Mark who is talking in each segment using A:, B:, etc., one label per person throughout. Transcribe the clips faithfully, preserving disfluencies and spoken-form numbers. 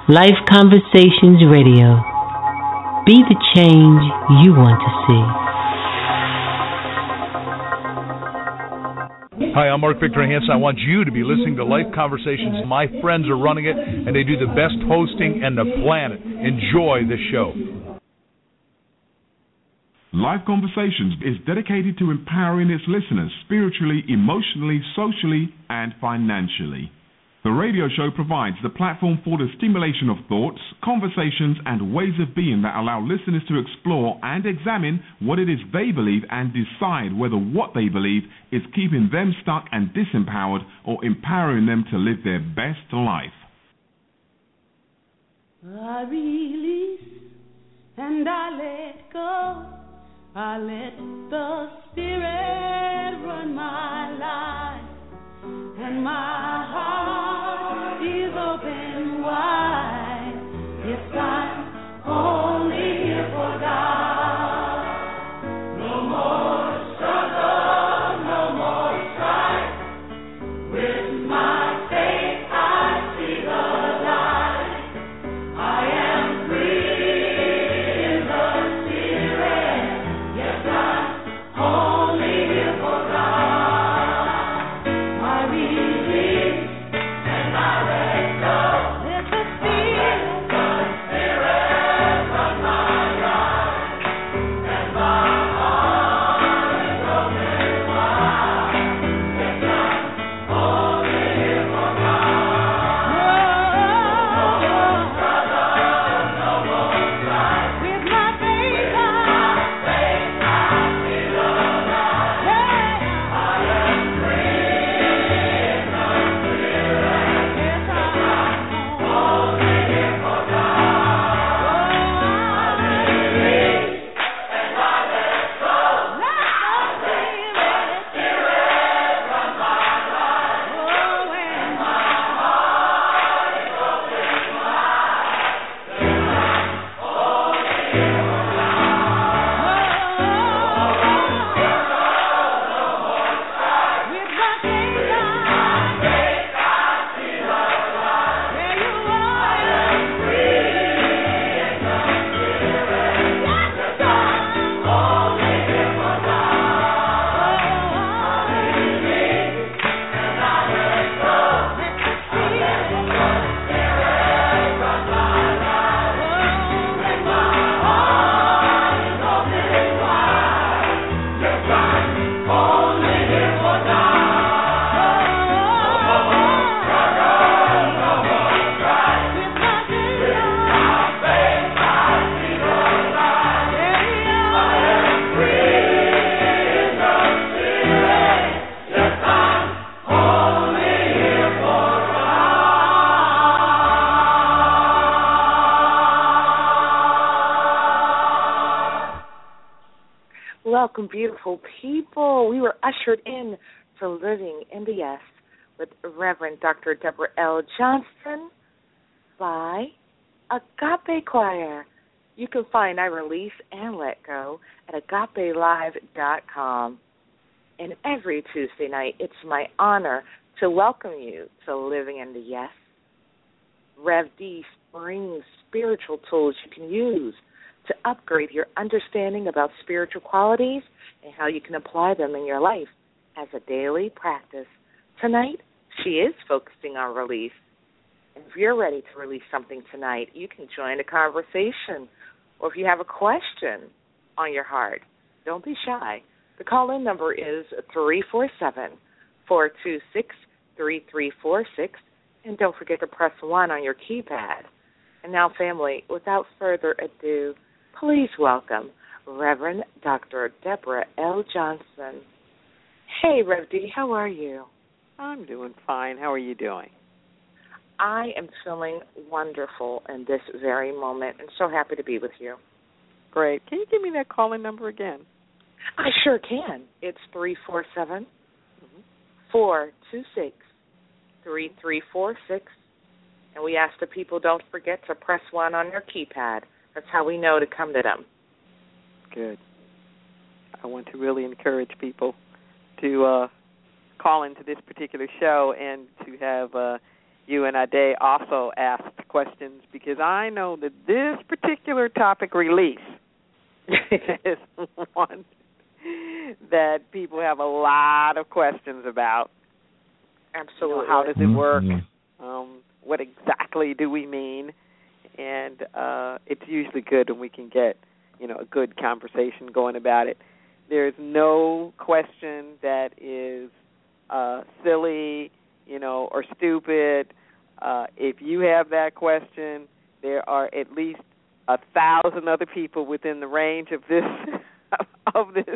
A: Life Conversations Radio. Be the change you want to see.
B: Hi, I'm Mark Victor Hansen. I want you to be listening to Life Conversations. My friends are running it, and they do the best hosting in the planet. Enjoy the show.
C: Life Conversations is dedicated to empowering its listeners spiritually, emotionally, socially, and financially. The radio show provides the platform for the stimulation of thoughts, conversations, and ways of being that allow listeners to explore and examine what it is they believe and decide whether what they believe is keeping them stuck and disempowered or empowering them to live their best life.
D: I release and I let go. I let the Spirit run my life, and my heart is open wide. Yes, I'm only here for God. No more struggle, no more strife. With my faith I see the light. I am free in the Spirit. Yes, I'm only here for God. I release and I let go. Let the Spirit, the Spirit run my life, and my heart is open wide. Yes, I'm only here for God. No more struggle, no more strife. With my faith, I faith I see the light. I am free in the Spirit. Yes, I'm only here for God. I release and I let go. Let the Spirit run my life. Oh, and my heart is open wide. Yes, I'm only here for God. No more strife. With my faith, I faith I see the light. There you are. I am free in the Spirit. Yes, I'm only here for God. I release and I let go. Let the Spirit run my life, and my heart is open wide. Yes, I'm only here for God. No more struggle, no more strife. With my faith I see the light. I am free in the Spirit. Yes, I'm only here for God.
E: Welcome, beautiful people. We were ushered in to Living in the Yes with Reverend Doctor Deborah L. Johnson by Agape Choir. You can find I Release and Let Go at agape live dot com. And every Tuesday night, it's my honor to welcome you to Living in the Yes. Rev D brings spiritual tools you can use to upgrade your understanding about spiritual qualities and how you can apply them in your life as a daily practice. Tonight, she is focusing on release. And if you're ready to release something tonight, you can join the conversation. Or if you have a question on your heart, don't be shy. The call-in number is three four seven, four two six, three three four six. And don't forget to press one on your keypad. And now, family, without further ado, please welcome Reverend Doctor Deborah L. Johnson. Hey, Rev D, how are you?
F: I'm doing fine. How are you doing?
E: I am feeling wonderful in this very moment and so happy to be with you.
F: Great. Can you give me that call-in number again?
E: I sure can. It's three four seven, four two six, three three four six. And we ask the people don't forget to press one on their keypad. That's how we know to come to them.
F: Good. I want to really encourage people to uh, call into this particular show and to have uh, you and Ade also asked questions because I know that this particular topic release is one that people have a lot of questions about.
E: Absolutely.
F: You know, how does it work?
C: Mm-hmm.
F: Um, what exactly do we mean? And uh, it's usually good when we can get, you know, a good conversation going about it. There's no question that is uh, silly, you know, or stupid. Uh, if you have that question, there are at least a thousand other people within the range of this of this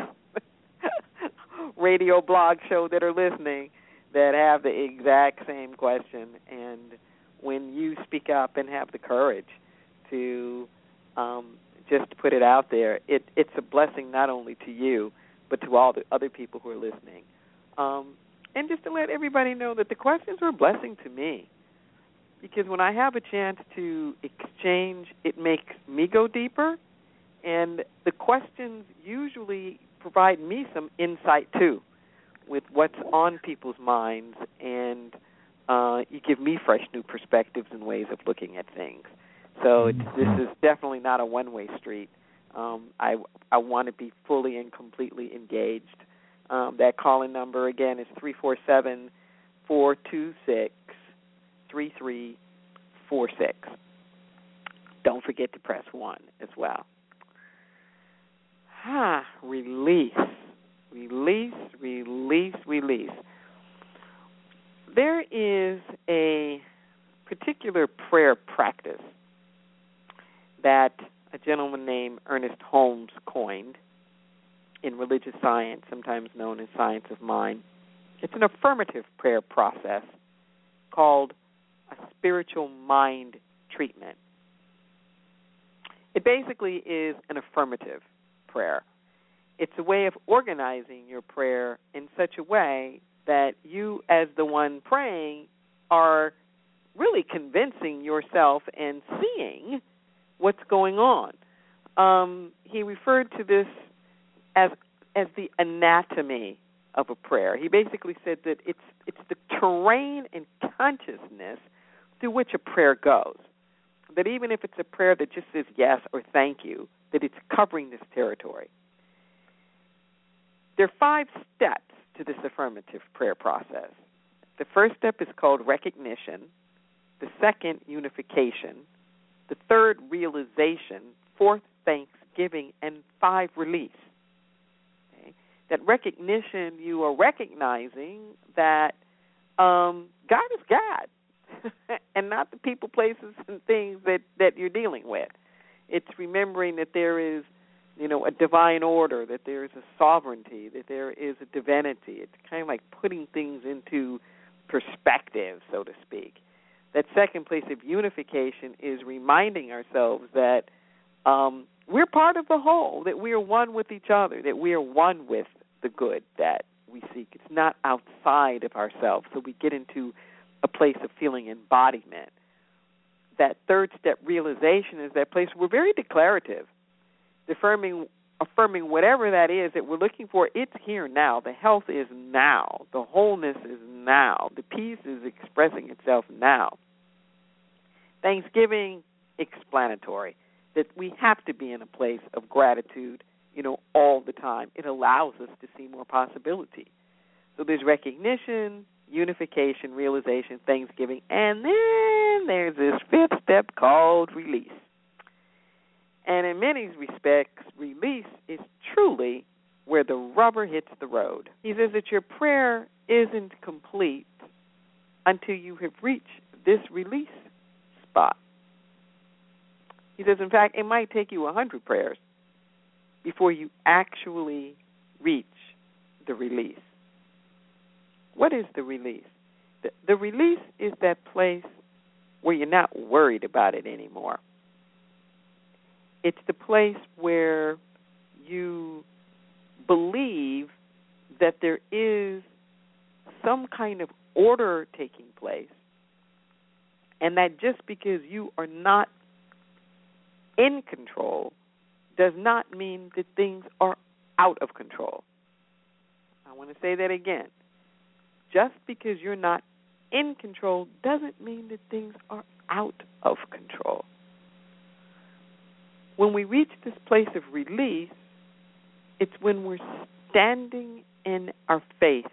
F: radio blog show that are listening that have the exact same question. And when you speak up and have the courage to um, just put it out there, it, it's a blessing not only to you, but to all the other people who are listening. Um, and just to let everybody know that the questions are a blessing to me, because when I have a chance to exchange, it makes me go deeper, and the questions usually provide me some insight, too, with what's on people's minds, and uh, you give me fresh new perspectives and ways of looking at things. So it's, this is definitely not a one-way street. Um, I, I want to be fully and completely engaged. Um, that call-in number, again, is three four seven, four two six, three three four six. Don't forget to press one as well. Ah, release. Release, release, release. There is a particular prayer practice that a gentleman named Ernest Holmes coined in religious science, sometimes known as science of mind. It's an affirmative prayer process called a spiritual mind treatment. It basically is an affirmative prayer. It's a way of organizing your prayer in such a way that you, as the one praying, are really convincing yourself and seeing what's going on. Um, he referred to this as as the anatomy of a prayer. He basically said that it's it's the terrain and consciousness through which a prayer goes. That even if it's a prayer that just says yes or thank you, that it's covering this territory. There are five steps to this affirmative prayer process. The first step is called recognition. The second, unification. The third, realization. Fourth, thanksgiving. And five, release. Okay? That recognition, you are recognizing that um, God is God and not the people, places, and things that, that you're dealing with. It's remembering that there is, you know, a divine order, that there is a sovereignty, that there is a divinity. It's kind of like putting things into perspective, so to speak. That second place of unification is reminding ourselves that um, we're part of the whole, that we are one with each other, that we are one with the good that we seek. It's not outside of ourselves, so we get into a place of feeling embodiment. That third step, realization, is that place where we're very declarative, affirming, affirming whatever that is that we're looking for. It's here now. The health is now. The wholeness is now. The peace is expressing itself now. Thanksgiving, explanatory, that we have to be in a place of gratitude, you know, all the time. It allows us to see more possibility. So there's recognition, unification, realization, thanksgiving, and then there's this fifth step called release. And in many respects, release is truly where the rubber hits the road. He says that your prayer isn't complete until you have reached this release spot. He says, in fact, it might take you a hundred prayers before you actually reach the release. What is the release? The, the release is that place where you're not worried about it anymore. It's the place where you believe that there is some kind of order taking place, and that just because you are not in control does not mean that things are out of control. I want to say that again. Just because you're not in control doesn't mean that things are out of control. When we reach this place of release, it's when we're standing in our faith.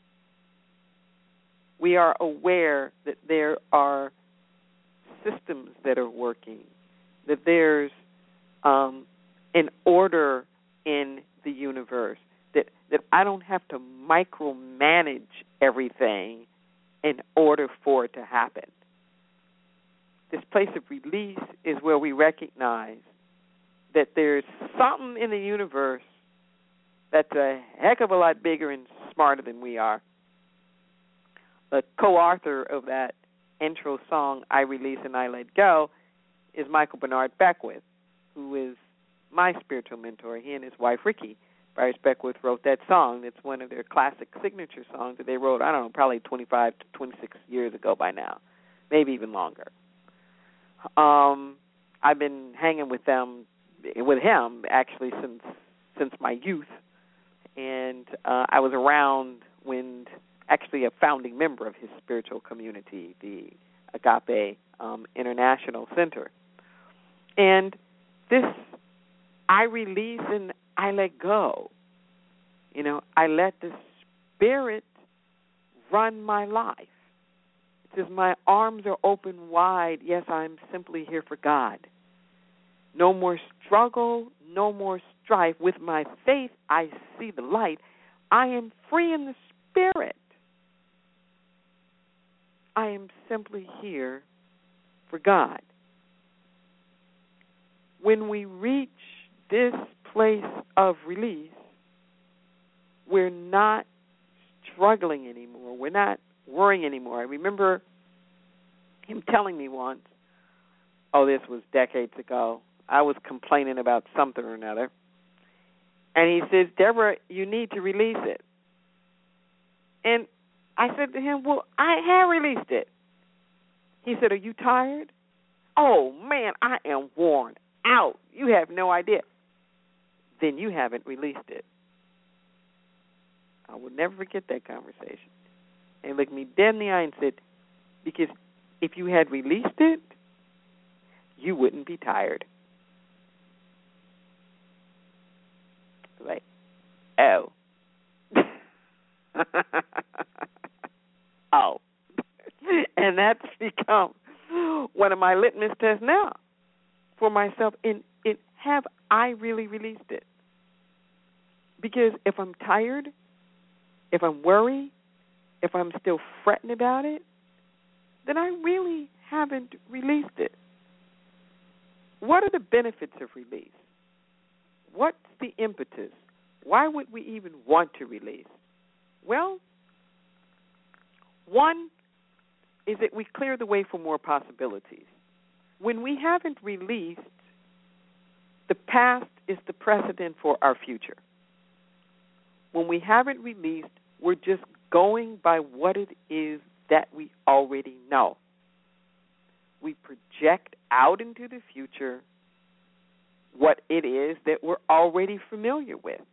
F: We are aware that there are systems that are working, that there's um, an order in the universe, that, that I don't have to micromanage everything in order for it to happen. This place of release is where we recognize that there's something in the universe that's a heck of a lot bigger and smarter than we are. The co-author of that intro song, I Release and I Let Go, is Michael Bernard Beckwith, who is my spiritual mentor. He and his wife, Ricky Byers Beckwith, wrote that song. It's one of their classic signature songs that they wrote, I don't know, probably twenty-five to twenty-six years ago by now, maybe even longer. Um, I've been hanging with them, with him, actually, since since my youth. And uh, I was around when actually a founding member of his spiritual community, the Agape um, International Center. And this, I release and I let go. You know, I let the Spirit run my life. It says, my arms are open wide. Yes, I'm simply here for God. No more struggle, no more strife. With my faith, I see the light. I am free in the Spirit. I am simply here for God. When we reach this place of release, we're not struggling anymore. We're not worrying anymore. I remember him telling me once, oh, this was decades ago, I was complaining about something or another, and he says, Deborah, you need to release it. And I said to him, well, I have released it. He said, are you tired? Oh, man, I am worn out. You have no idea. Then you haven't released it. I will never forget that conversation. And he looked me dead in the eye and said, because if you had released it, you wouldn't be tired. Like, oh. Oh. And that's become one of my litmus tests now for myself. In, in have I really released it? Because if I'm tired, if I'm worried, if I'm still fretting about it, then I really haven't released it. What are the benefits of release? What's the impetus? Why would we even want to release? Well, one is that we clear the way for more possibilities. When we haven't released, the past is the precedent for our future. When we haven't released, we're just going by what it is that we already know. We project out into the future what it is that we're already familiar with.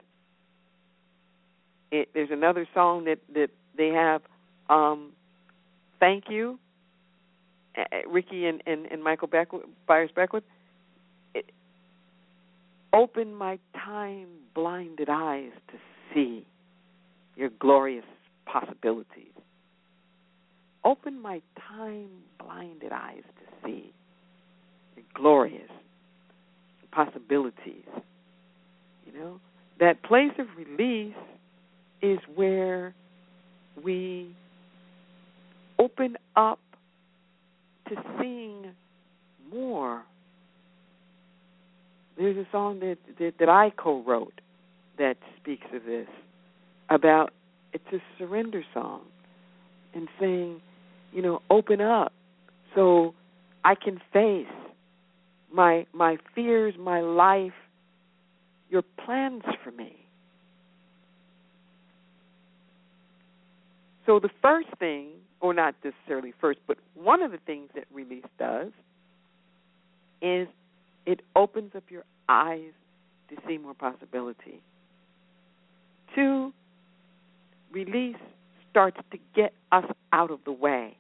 F: It, there's another song that, that they have, um, Thank You, uh, Ricky and, and, and Michael Beckwith, Byers Beckwith. It, open my time-blinded eyes to see your glorious possibilities. Open my time-blinded eyes to see your glorious possibilities. You know, that place of release is where we open up to seeing more. There's a song that, that, that I co-wrote that speaks of this, about, it's a surrender song, and saying, you know, open up so I can face my my fears, my life, your plans for me. So the first thing, or not necessarily first, but one of the things that release does is it opens up your eyes to see more possibility. Two, release starts to get us out of the way.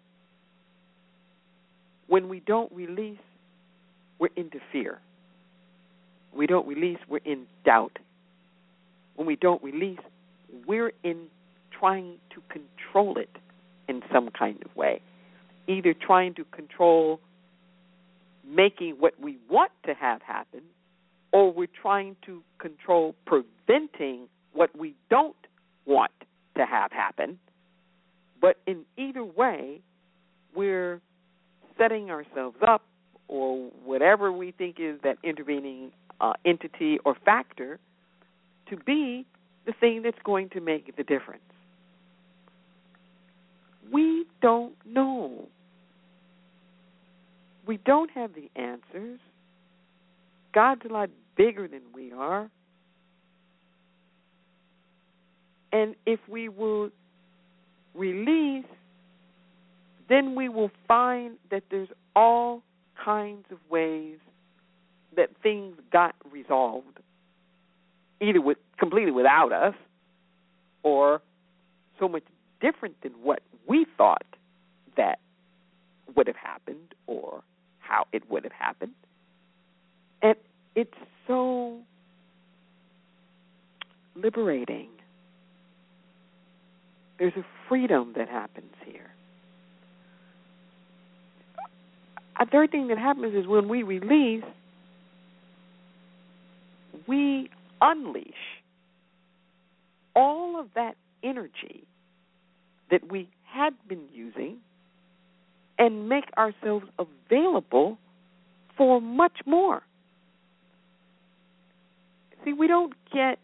F: When we don't release, we're into fear. We don't release, we're in doubt. When we don't release, we're in trying to control it in some kind of way, either trying to control making what we want to have happen, or we're trying to control preventing what we don't want to have happen. But in either way, we're setting ourselves up, or whatever we think is that intervening uh, entity or factor, to be the thing that's going to make the difference. We don't know. We don't have the answers. God's a lot bigger than we are. And if we will release, then we will find that there's all kinds of ways that things got resolved, either with completely without us, or so much different than what we thought that would have happened or how it would have happened. And it's so liberating. There's a freedom that happens here. A third thing that happens is when we release, we unleash all of that energy that we had been using and make ourselves available for much more. See, we don't get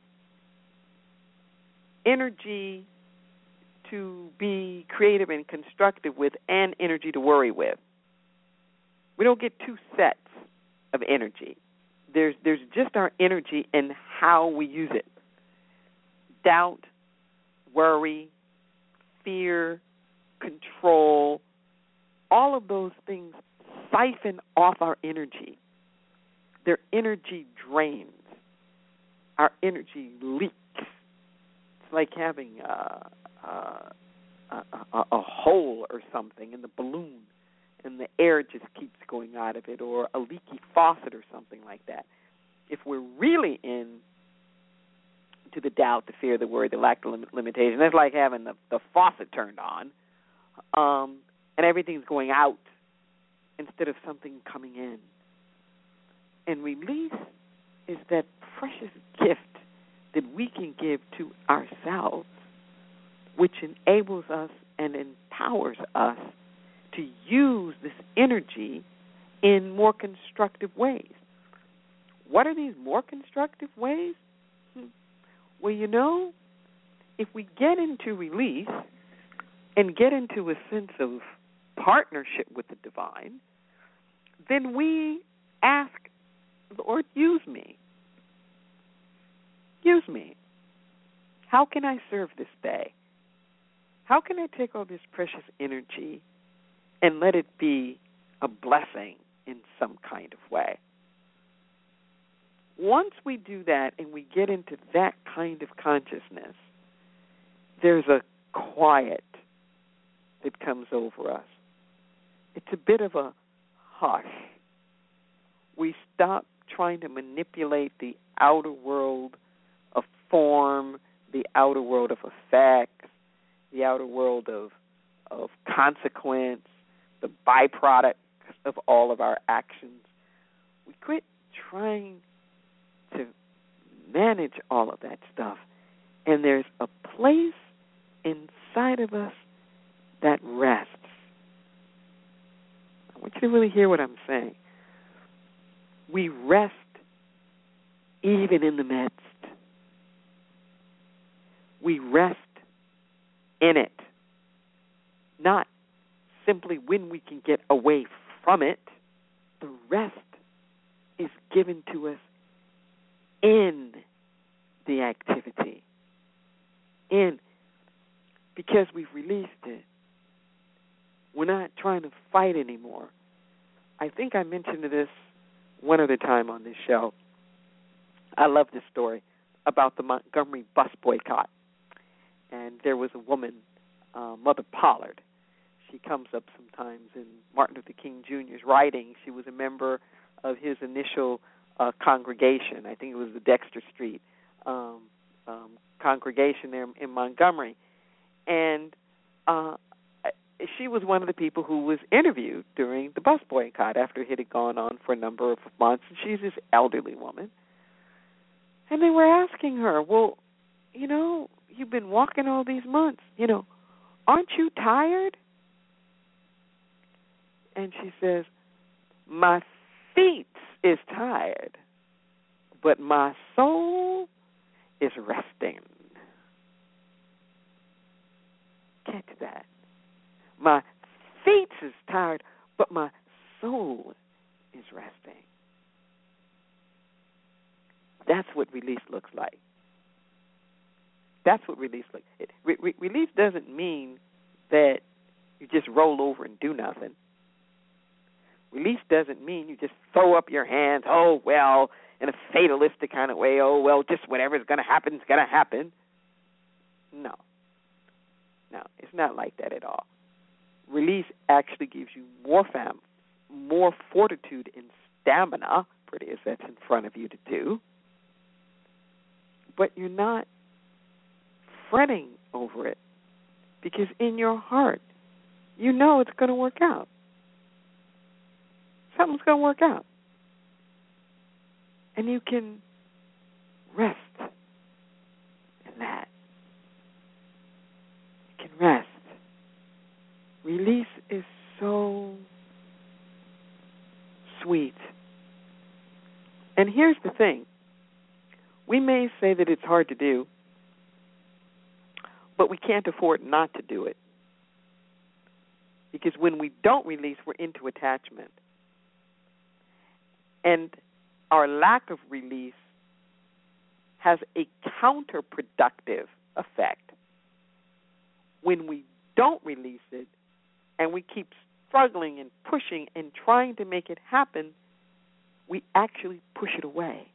F: energy to be creative and constructive with and energy to worry with. We don't get two sets of energy. There's there's just our energy and how we use it. Doubt, worry, fear, control, all of those things siphon off our energy. Their energy drains. Our energy leaks. It's like having a, a, a, a, a hole or something in the balloon, and the air just keeps going out of it, or a leaky faucet or something like that. If we're really in to the doubt, the fear, the worry, the lack of lim- limitation, that's like having the, the faucet turned on, um, and everything's going out instead of something coming in. And release is that precious gift that we can give to ourselves, which enables us and empowers us to use this energy in more constructive ways. What are these more constructive ways? Hmm. Well, you know, if we get into release and get into a sense of partnership with the divine, then we ask, Lord, use me. Use me. How can I serve this day? How can I take all this precious energy and let it be a blessing in some kind of way? Once we do that and we get into that kind of consciousness, there's a quiet that comes over us. It's a bit of a hush. We stop trying to manipulate the outer world of form, the outer world of effects, the outer world of of consequence, the byproducts of all of our actions. We quit trying to manage all of that stuff, and there's a place inside of us that rests. I want you to really hear what I'm saying. We rest even in the midst. We rest in it, not simply when we can get away from it. The rest is given to us in the activity, in because we've released it. We're not trying to fight anymore. I think I mentioned this one other time on this show. I love this story about the Montgomery bus boycott. And there was a woman uh, Mother Pollard. She comes up sometimes in Martin Luther King Junior's writings. She was a member of his initial uh, congregation. I think it was the Dexter Street um, um, congregation there in Montgomery. And uh, she was one of the people who was interviewed during the bus boycott after it had gone on for a number of months. And she's this elderly woman. And they were asking her, well, you know, you've been walking all these months. You know, aren't you tired? And she says, my feet is tired, but my soul is resting. Catch that. My feet is tired, but my soul is resting. That's what release looks like. That's what release looks like. Re- re- release doesn't mean that you just roll over and do nothing. Release doesn't mean you just throw up your hands, oh, well, in a fatalistic kind of way, oh, well, just whatever's going to happen is going to happen. No. No, it's not like that at all. Release actually gives you more fam, more fortitude and stamina, pretty as that's in front of you to do, but you're not fretting over it because in your heart you know it's going to work out. Something's going to work out. And you can rest in that. You can rest. Release is so sweet. And here's the thing. We may say that it's hard to do, but we can't afford not to do it. Because when we don't release, we're into attachment. And our lack of release has a counterproductive effect. When we don't release it and we keep struggling and pushing and trying to make it happen, we actually push it away.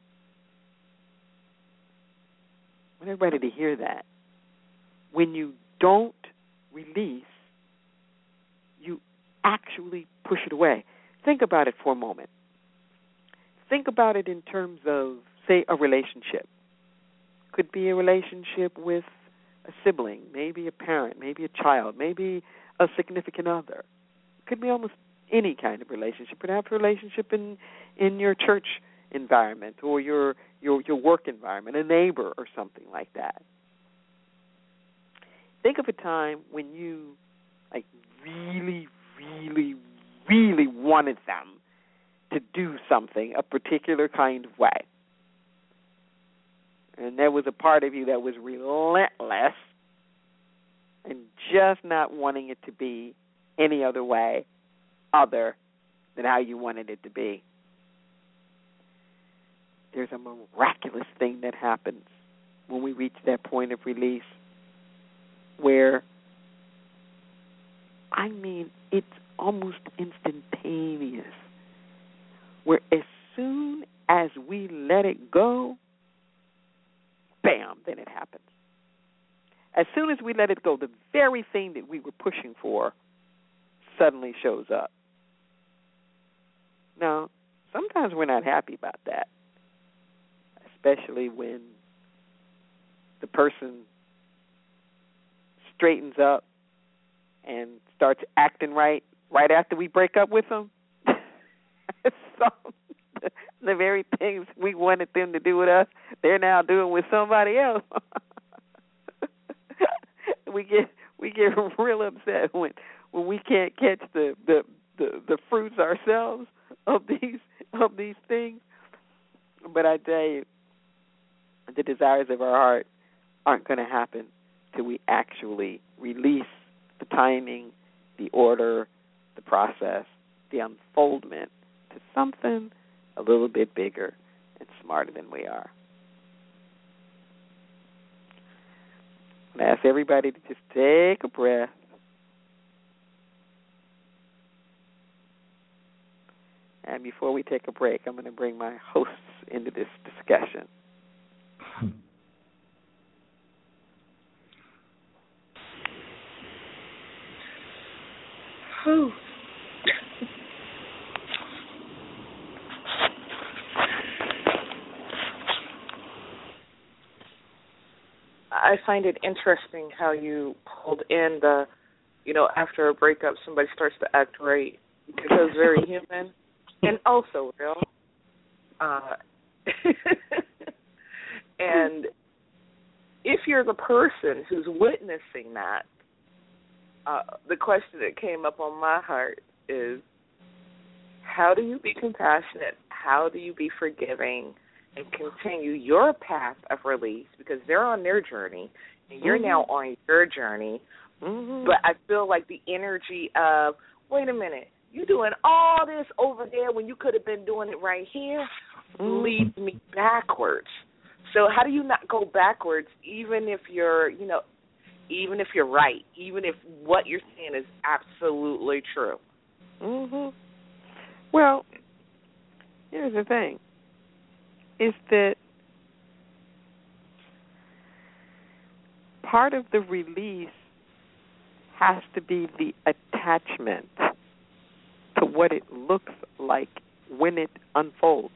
F: I want everybody to hear that. When you don't release, you actually push it away. Think about it for a moment. Think about it in terms of, say, a relationship. Could be a relationship with a sibling, maybe a parent, maybe a child, maybe a significant other. Could be almost any kind of relationship, perhaps a relationship in, in your church environment or your, your your work environment, a neighbor or something like that. Think of a time when you like really, really, really wanted them to do something a particular kind of way. And there was a part of you that was relentless and just not wanting it to be any other way other than how you wanted it to be. There's a miraculous thing that happens when we reach that point of release where, I mean, it's almost instantaneous, where as soon as we let it go, bam, then it happens. As soon as we let it go, the very thing that we were pushing for suddenly shows up. Now, sometimes we're not happy about that, especially when the person straightens up and starts acting right right after we break up with them. So the very things we wanted them to do with us, they're now doing with somebody else. we get we get real upset when when we can't catch the, the, the, the fruits ourselves of these of these things. But I tell you, the desires of our heart aren't going to happen till we actually release the timing, the order, the process, the unfoldment to something a little bit bigger and smarter than we are. I ask everybody to just take a breath. And before we take a break, I'm going to bring my hosts into this discussion.
E: Whew. I find it interesting how you pulled in the, you know, after a breakup, somebody starts to act right, because that was very human and also real. Uh, and if you're the person who's witnessing that, uh, the question that came up on my heart is, how do you be compassionate? How do you be forgiving and continue your path of release? Because they're on their journey and you're mm-hmm. now on your journey. Mm-hmm. But I feel like the energy of, wait a minute, you're doing all this over there when you could have been doing it right here, mm-hmm. leads me backwards. So how do you not go backwards, even if you're, you know, even if you're right, even if what you're saying is absolutely true?
F: Mm-hmm. Well, here's the thing, is that part of the release has to be the attachment to what it looks like when it unfolds.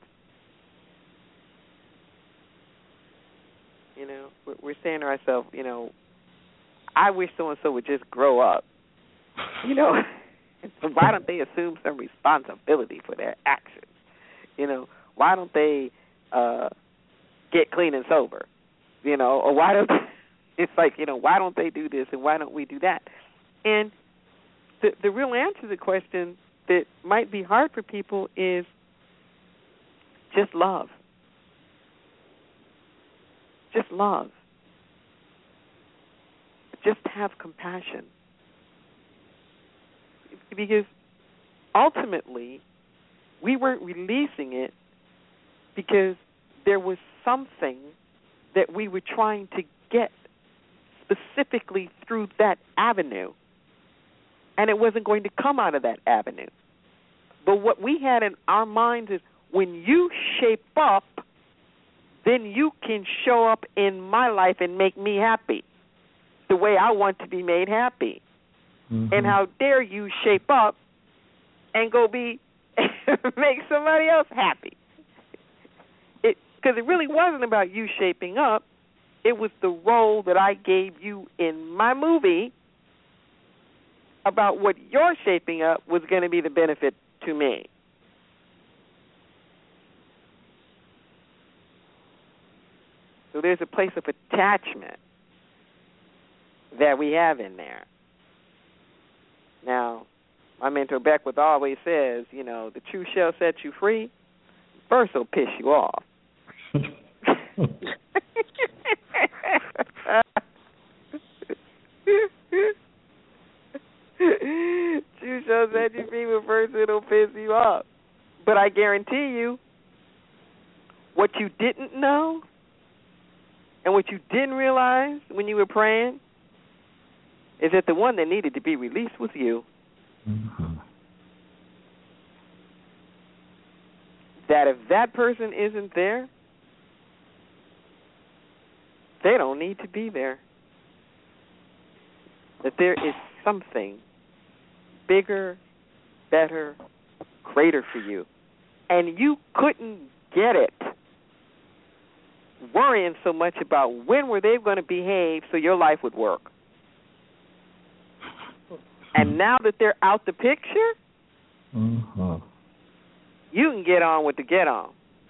F: You know, we're saying to ourselves, you know, I wish so-and-so would just grow up. You know, why don't they assume some responsibility for their actions? You know, why don't they uh, get clean and sober? You know, or why don't they, it's like, you know, why don't they do this and why don't we do that? And the the real answer to the question that might be hard for people is just love. Just love. Just have compassion. Because ultimately, we weren't releasing it because there was something that we were trying to get specifically through that avenue, and it wasn't going to come out of that avenue. But what we had in our minds is, when you shape up, then you can show up in my life and make me happy the way I want to be made happy. Mm-hmm. And how dare you shape up and go be make somebody else happy? It because it really wasn't about you shaping up. It was the role that I gave you in my movie about what your shaping up was going to be the benefit to me. So there's a place of attachment that we have in there. Now, my mentor Beckwith always says, you know, the truth shall set you free. First will piss you off. Truth shall set you free, but first it'll piss you off. But I guarantee you, what you didn't know and what you didn't realize when you were praying is that the one that needed to be released was you. Mm-hmm. That if that person isn't there, they don't need to be there. That there is something bigger, better, greater for you. And you couldn't get it worrying so much about when were they going to behave so your life would work. And now that they're out the picture, mm-hmm. you can get on with the get on.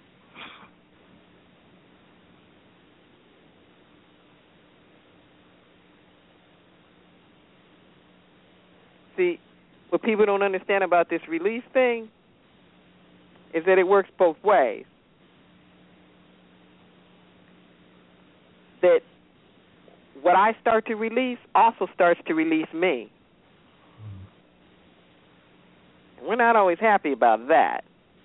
F: See, what people don't understand about this release thing is that it works both ways. That what I start to release also starts to release me. And we're not always happy about that.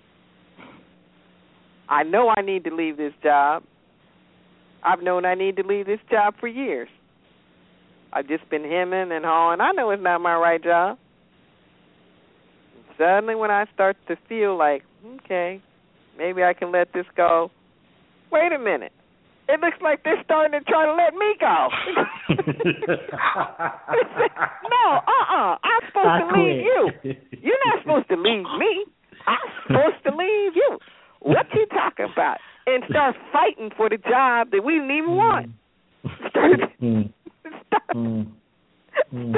F: I know I need to leave this job. I've known I need to leave this job for years. I've just been hemming and hawing. I know it's not my right job. And suddenly when I start to feel like, okay, maybe I can let this go, wait a minute. it looks like they're starting to try to let me go. No, uh-uh. I'm supposed
G: I
F: to leave you.
G: quit.
F: You're not supposed to leave me. I'm supposed to leave you. What you talking about? And start fighting for the job that we didn't even want. Start.
G: Mm.
F: start.
G: Mm. Mm.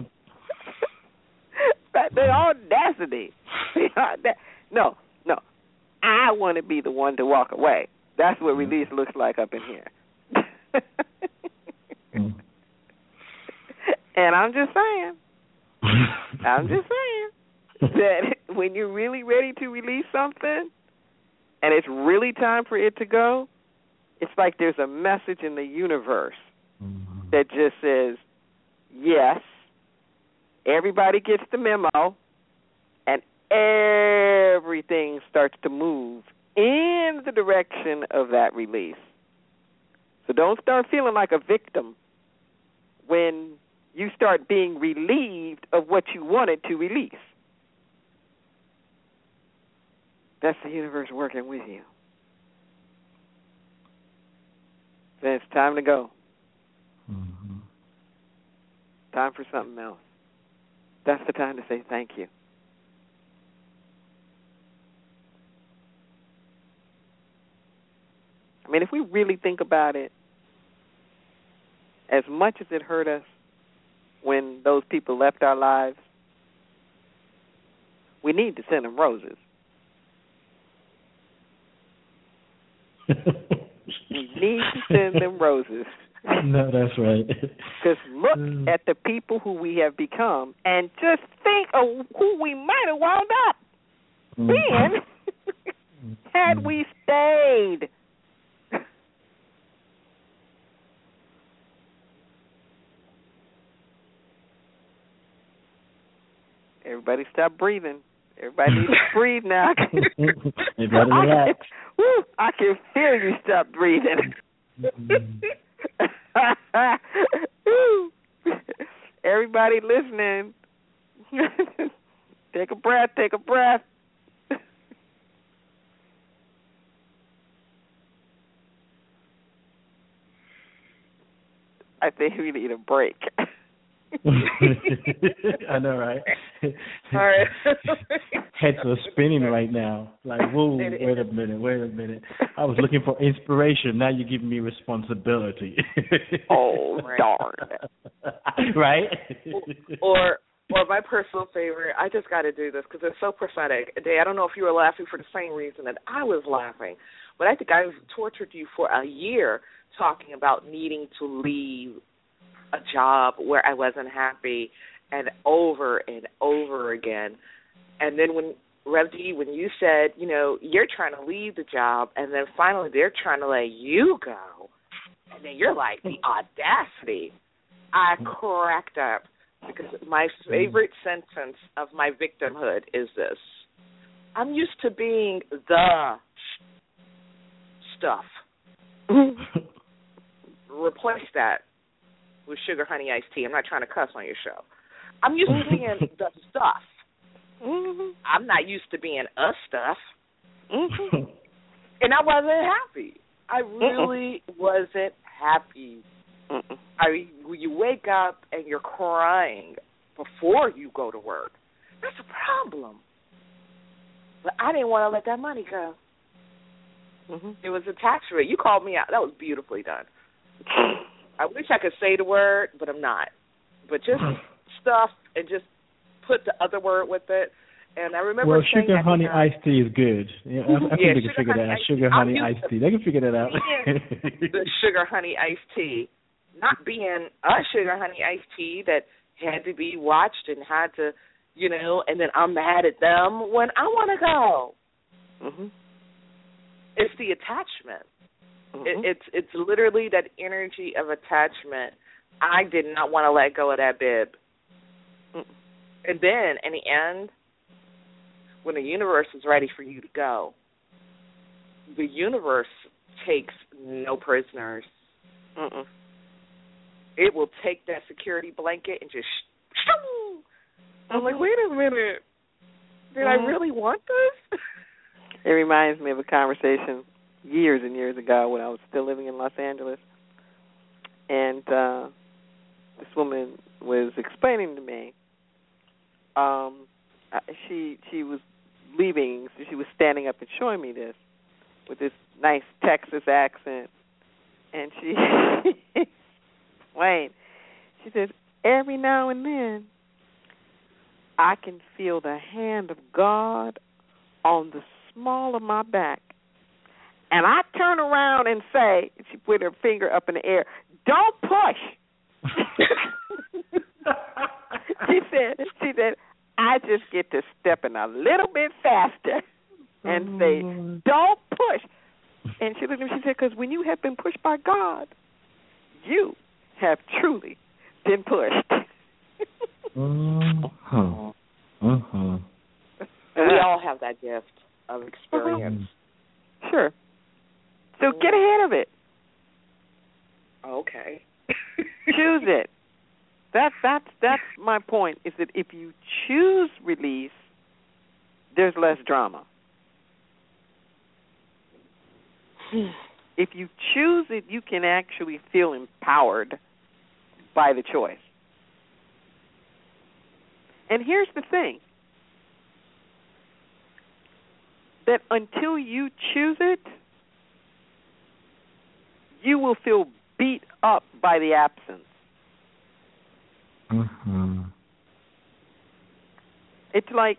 F: The audacity. No, no. I want to be the one to walk away. That's what release looks like up in here.
G: Mm.
F: And I'm just saying, I'm just saying that when you're really ready to release something and it's really time for it to go, it's like there's a message in the universe
G: Mm.
F: that just says, yes, everybody gets the memo, and everything starts to move in the direction of that release. So don't start feeling like a victim when you start being relieved of what you wanted to release. That's the universe working with you. Then it's time to go.
G: Mm-hmm.
F: Time for something else. That's the time to say thank you. I mean, if we really think about it, as much as it hurt us when those people left our lives, we need to send them roses. We need to send them roses.
G: No, that's right.
F: Because look mm. at the people who we have become and just think of who we might have wound up mm. being had mm. we stayed. Everybody stop breathing. Everybody needs to breathe now.
G: Everybody relax.
F: I, woo, I can feel you stop breathing. Everybody listening, take a breath, take a breath. I think we need a break.
G: I know, right?
E: All right.
G: Heads are spinning right now. Like, whoa, wait a minute, wait a minute. I was looking for inspiration. Now you're giving me responsibility.
F: Oh, darn.
G: Right?
E: Or, or my personal favorite, I just got to do this because it's so prophetic. Day, I don't know if you were laughing for the same reason that I was laughing, but I think I've tortured you for a year talking about needing to leave a job where I wasn't happy, and over and over again. And then when, Rev D, when you said, you know, you're trying to leave the job, and then finally they're trying to let you go, and then you're like, the audacity. I cracked up because my favorite sentence of my victimhood is this. I'm used to being the stuff. Replace that with sugar, honey, iced tea. I'm not trying to cuss on your show. I'm used to being the stuff. Mm-hmm. I'm not used to being a stuff. Mm-hmm. And I wasn't happy. I really Mm-mm. wasn't happy. Mm-mm. I when you wake up and you're crying before you go to work, that's a problem. But I didn't want to let that money go. Mm-hmm. It was a tax rate. You called me out. That was beautifully done. I wish I could say the word, but I'm not. But just stuff and just put the other word with it. And I remember
G: well,
E: saying
G: sugar,
E: that
G: honey,
E: time.
G: iced tea is good. Yeah, I, I think
E: yeah,
G: they can figure that out.
E: Iced
G: Sugar,
E: tea.
G: honey, iced tea. They can figure that out.
E: The sugar, honey, iced tea. Not being a sugar, honey, iced tea that had to be watched and had to, you know, and then I'm mad at them when I want to go. Mm-hmm. It's the attachment. Mm-hmm. It, it's it's literally that energy of attachment. I did not want to let go of that bib. Mm. And then, in the end, when the universe is ready for you to go, the universe takes no prisoners. Mm-mm. It will take that security blanket and just shoo! I'm like, wait a minute. Did mm-hmm. I really want this?
F: It reminds me of a conversation years and years ago when I was still living in Los Angeles. And uh, this woman was explaining to me, um, she she was leaving, so she was standing up and showing me this with this nice Texas accent. And she explained, she said, every now and then I can feel the hand of God on the small of my back. And I turn around and say, she put her finger up in the air, don't push. she said, she said, I just get to stepping a little bit faster and say, don't push. And she looked at me, she said, because when you have been pushed by God, you have truly been pushed.
G: uh-huh. Uh-huh.
E: We all have that gift of experience.
F: Sure. So get ahead of it.
E: Okay.
F: Choose it. That's that's that's my point. Is that if you choose release, there's less drama. If you choose it, you can actually feel empowered by the choice. And here's the thing, that until you choose it, you will feel beat up by the absence.
G: Mm-hmm.
F: It's like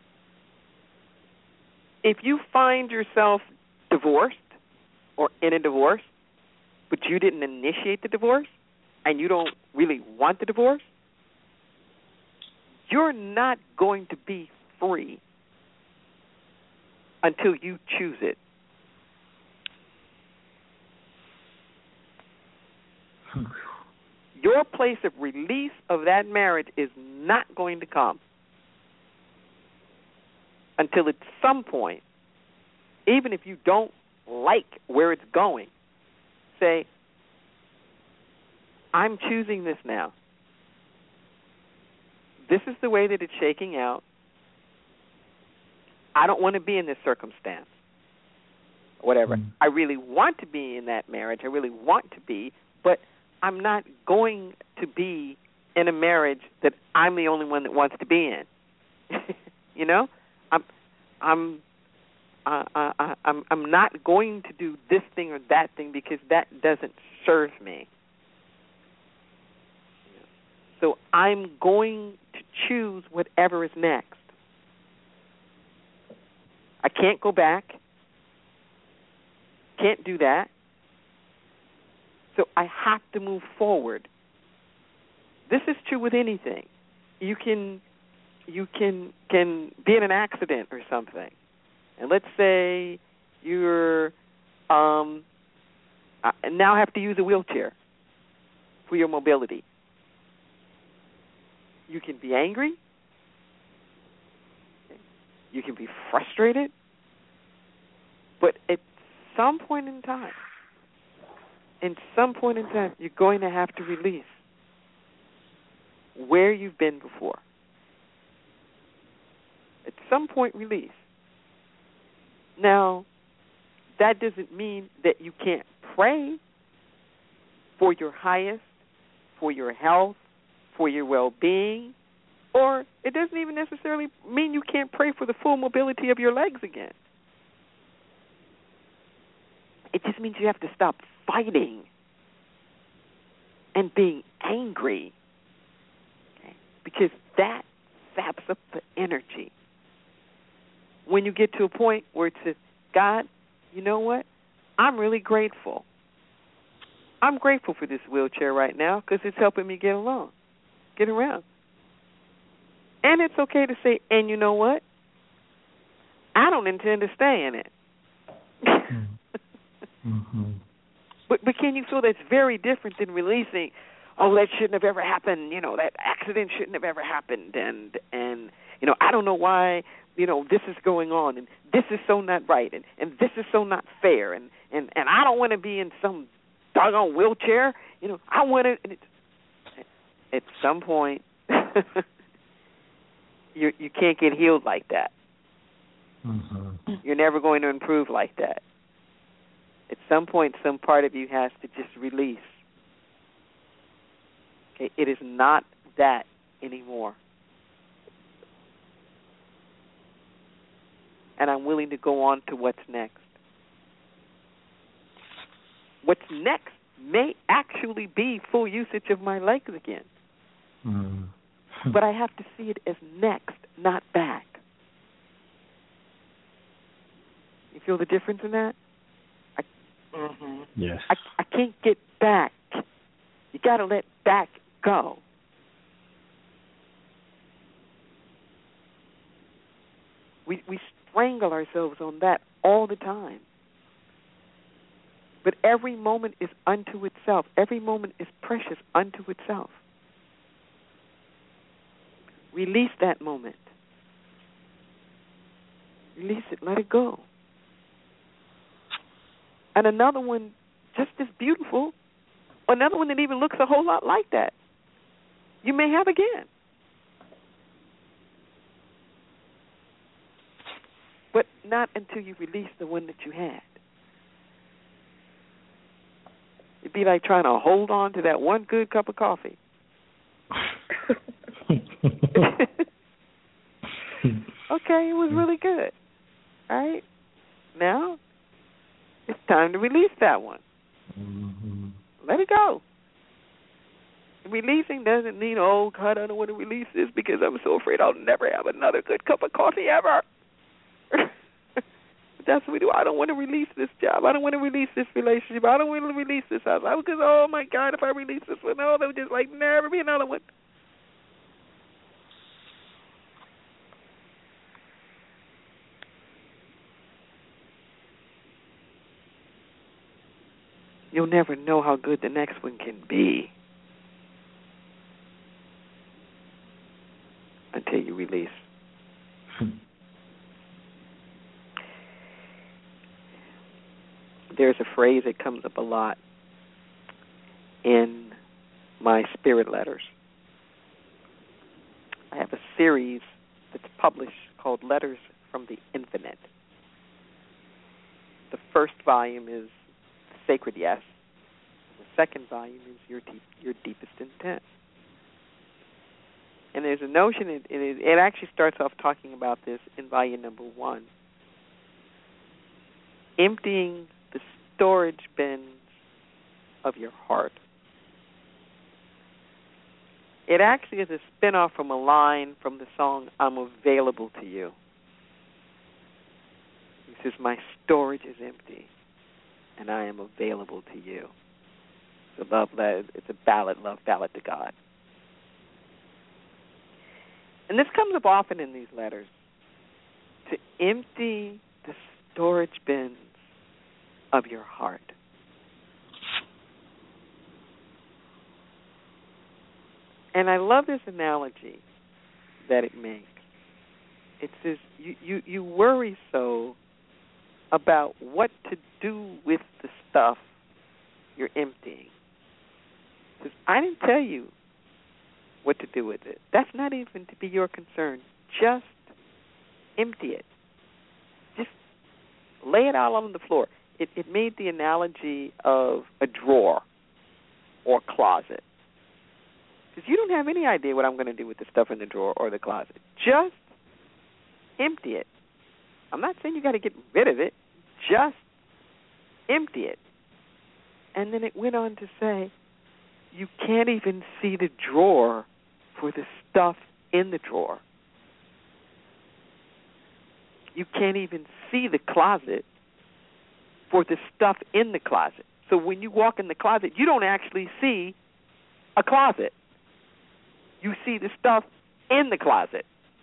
F: if you find yourself divorced or in a divorce, but you didn't initiate the divorce and you don't really want the divorce, you're not going to be free until you choose it. Your place of release of that marriage is not going to come until at some point, even if you don't like where it's going, say, I'm choosing this now. This is the way that it's shaking out. I don't want to be in this circumstance. Whatever. Mm. I really want to be in that marriage. I really want to be, but I'm not going to be in a marriage that I'm the only one that wants to be in. You know, I'm, I'm, uh, uh, I'm, I'm not going to do this thing or that thing because that doesn't serve me. So I'm going to choose whatever is next. I can't go back. Can't do that. So I have to move forward. This is true with anything. You can you can can be in an accident or something, and let's say you're um, now have to use a wheelchair for your mobility. You can be angry. You can be frustrated. But at some point in time, in some point in time, you're going to have to release where you've been before. At some point, release. Now, that doesn't mean that you can't pray for your highest, for your health, for your well-being, or it doesn't even necessarily mean you can't pray for the full mobility of your legs again. It just means you have to stop fighting and being angry, okay? Because that saps up the energy. When you get to a point where it says, God, you know what? I'm really grateful. I'm grateful for this wheelchair right now because it's helping me get along, get around. And it's okay to say, and you know what? I don't intend to stay in it.
G: Mm-hmm.
F: But but can you feel that's very different than releasing, oh, that shouldn't have ever happened, you know, that accident shouldn't have ever happened, and, and you know, I don't know why, you know, this is going on, and this is so not right, and, and this is so not fair, and, and, and I don't want to be in some doggone wheelchair, you know, I want to, and it's, at some point, you you can't get healed like that.
G: Mm-hmm.
F: You're never going to improve like that. At some point, some part of you has to just release. Okay, it is not that anymore. And I'm willing to go on to what's next. What's next may actually be full usage of my legs again.
G: Mm.
F: But I have to see it as next, not back. You feel the difference in that? I,
E: Mm-hmm.
G: Yes.
F: I, I can't get back. You got to let back go. We we strangle ourselves on that all the time. But every moment is unto itself. Every moment is precious unto itself. Release that moment. Release it. Let it go. And another one just as beautiful, another one that even looks a whole lot like that, you may have again. But not until you release the one that you had. It'd be like trying to hold on to that one good cup of coffee. Okay, it was really good. All right? Now, it's time to release that one.
G: Mm-hmm.
F: Let it go. Releasing doesn't mean, oh, God, I don't want to release this because I'm so afraid I'll never have another good cup of coffee ever. That's what we do. I don't want to release this job. I don't want to release this relationship. I don't want to release this house. I because, oh, my God, if I release this one, oh, there would just, like, never be another one. You'll never know how good the next one can be until you release. There's a phrase that comes up a lot in my spirit letters. I have a series that's published called Letters from the Infinite. The first volume is Sacred Yes. The second volume is Your Deep, Your Deepest Intent. And there's a notion, it, it, it actually starts off talking about this in volume number one. Emptying the storage bins of your heart. It actually is a spin-off from a line from the song, I'm Available to You. It says, my storage is empty, and I am available to you. It's a love letter. It's a ballad, love ballad to God. And this comes up often in these letters. To empty the storage bins of your heart. And I love this analogy that it makes. It says you, you, you worry so about what to do with the stuff you're emptying. It says, I didn't tell you what to do with it. That's not even to be your concern. Just empty it. Just lay it out on the floor. It, it made the analogy of a drawer or closet. Because you don't have any idea what I'm going to do with the stuff in the drawer or the closet. Just empty it. I'm not saying you got to get rid of it. Just empty it. And then it went on to say, you can't even see the drawer for the stuff in the drawer. You can't even see the closet for the stuff in the closet. So when you walk in the closet, you don't actually see a closet. You see the stuff in the closet.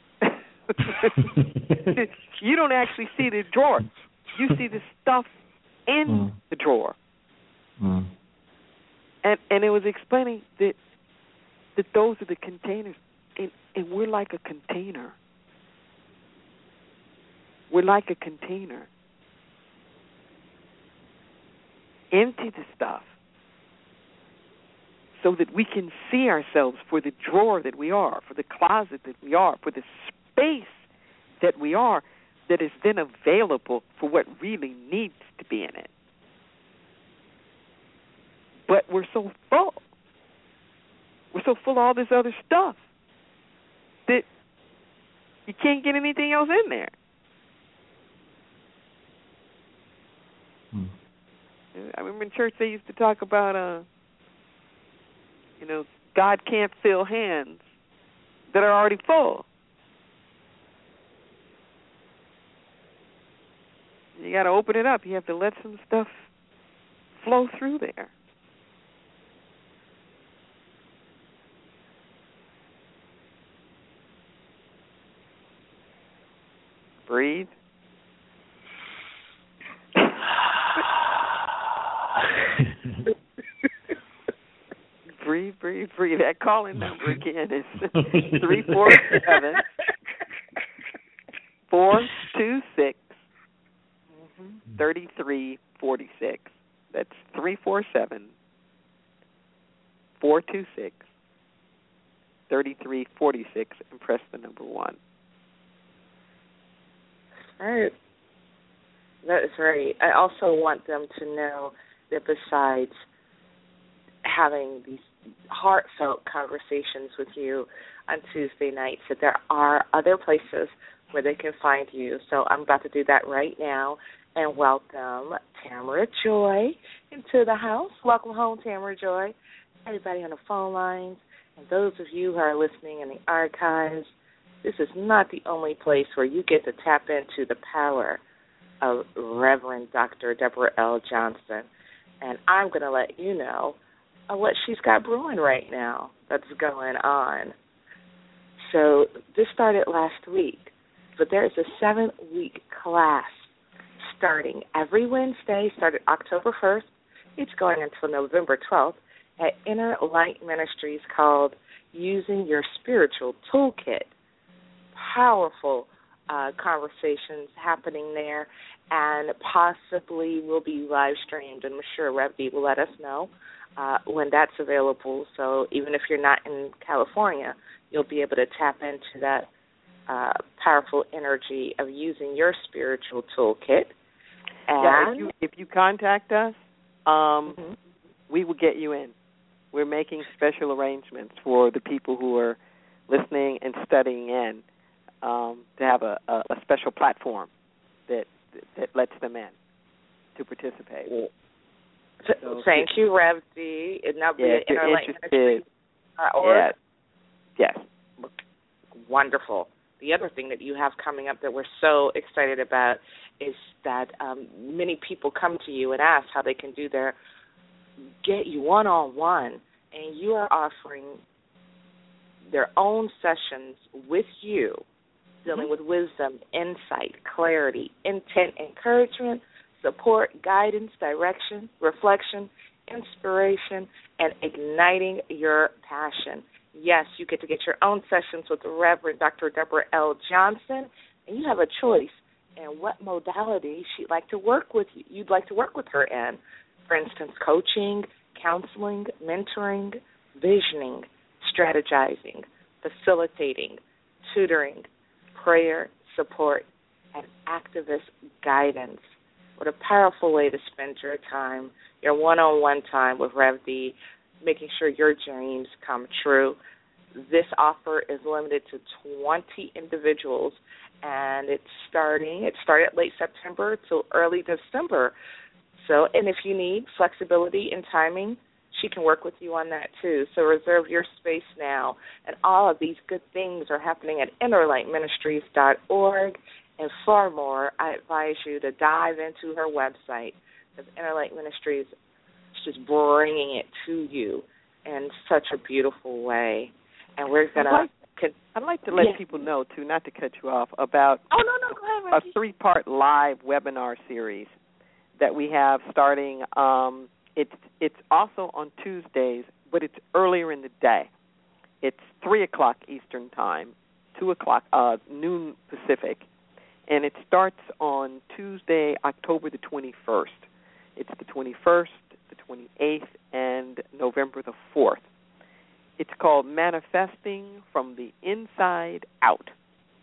F: You don't actually see the drawer. You see the stuff in mm. the drawer.
G: Mm.
F: And and it was explaining that that those are the containers, and, and we're like a container. We're like a container. Empty the stuff so that we can see ourselves for the drawer that we are, for the closet that we are, for the space that we are, that is then available for what really needs to be in it. But we're so full. We're so full of all this other stuff that you can't get anything else in there.
G: Hmm.
F: I remember in church they used to talk about, uh, you know, God can't fill hands that are already full. You got to open it up. You have to let some stuff flow through there. Breathe. breathe, breathe, breathe. That calling number again is three four seven, four two six, three three four six. That's three four seven, four two six, three three four six, and press the number one.
E: All right. That is right. I also want them to know that besides having these heartfelt conversations with you on Tuesday nights, that there are other places where they can find you. So I'm about to do that right now and welcome Tamara Joy into the house. Welcome home, Tamara Joy. Everybody on the phone lines and those of you who are listening in the archives, this is not the only place where you get to tap into the power of Reverend Doctor Deborah L. Johnson. And I'm going to let you know uh, what she's got brewing right now that's going on. So this started last week, but there is a seven-week class starting every Wednesday, started October first. It's going until November twelfth at Inner Light Ministries called Using Your Spiritual Toolkit. Powerful uh, conversations happening there, and possibly will be live streamed, and I'm sure Rev D will let us know uh, when that's available. So even if you're not in California, you'll be able to tap into that uh, powerful energy of using your spiritual toolkit. And
F: yeah, if you, if you contact us, um,
E: mm-hmm.
F: we will get you in. We're making special arrangements for the people who are listening and studying in um, to have a, a, a special platform that that lets them in to participate.
E: So, Thank you, Rev D. And now be
F: yeah,
E: at Inner Light Ministries dot org.
F: Yeah. Yes.
E: Wonderful. The other thing that you have coming up that we're so excited about is that um, many people come to you and ask how they can do their get you one-on-one, and you are offering their own sessions with you, dealing with wisdom, insight, clarity, intent, encouragement, support, guidance, direction, reflection, inspiration, and igniting your passion. Yes, you get to get your own sessions with the Reverend Doctor Deborah L. Johnson, and you have a choice in what modality she'd like to work with you, you'd like to work with her in. For instance, coaching, counseling, mentoring, visioning, strategizing, facilitating, tutoring, prayer, support, and activist guidance. What a powerful way to spend your time, your one-on-one time with Rev D, making sure your dreams come true. This offer is limited to twenty individuals, and it's starting, it started late September till early December. So, and if you need flexibility in timing, she can work with you on that too. So reserve your space now. And all of these good things are happening at inner light ministries dot org. And far more, I advise you to dive into her website, because Inner Light Ministries is just bringing it to you in such a beautiful way. And we're going
F: I'd,
E: to...
F: I'd like to let
E: yeah.
F: people know, too, not to cut you off, about
E: oh, no, no, go ahead,
F: a three-part live webinar series that we have starting. Um, it's it's also on Tuesdays, but it's earlier in the day. It's three o'clock Eastern Time, two o'clock, uh, noon Pacific, and it starts on Tuesday, October the twenty-first. It's the twenty-first, the twenty-eighth, and November the fourth. It's called Manifesting from the Inside Out.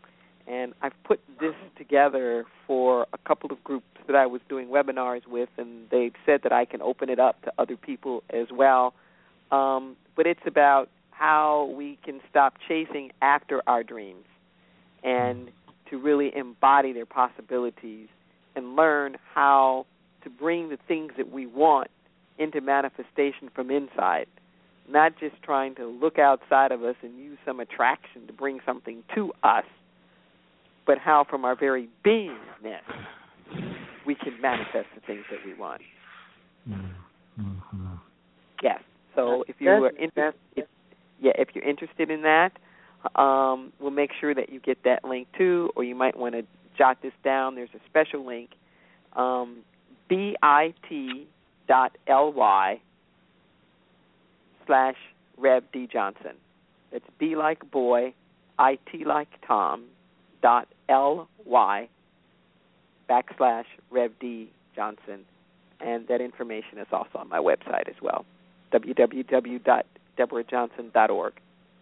F: And I've put this together for a couple of groups that I was doing webinars with, and they've said that I can open it up to other people as well. Um, but it's about how we can stop chasing after our dreams and to really embody their possibilities and learn how to bring the things that we want into manifestation from inside, not just trying to look outside of us and use some attraction to bring something to us, but how from our very beingness we can manifest the things that we want.
G: Mm-hmm.
F: Yes. So if you are interested, if, yeah, if you're interested in that, um, we'll make sure that you get that link too, or you might want to jot this down. There's a special link, um, bit dot ly slash Rev D Johnson. It's B like boy, I T like Tom, dot ly backslash Rev D Johnson, and that information is also on my website as well, w w w dot deborah johnson dot org.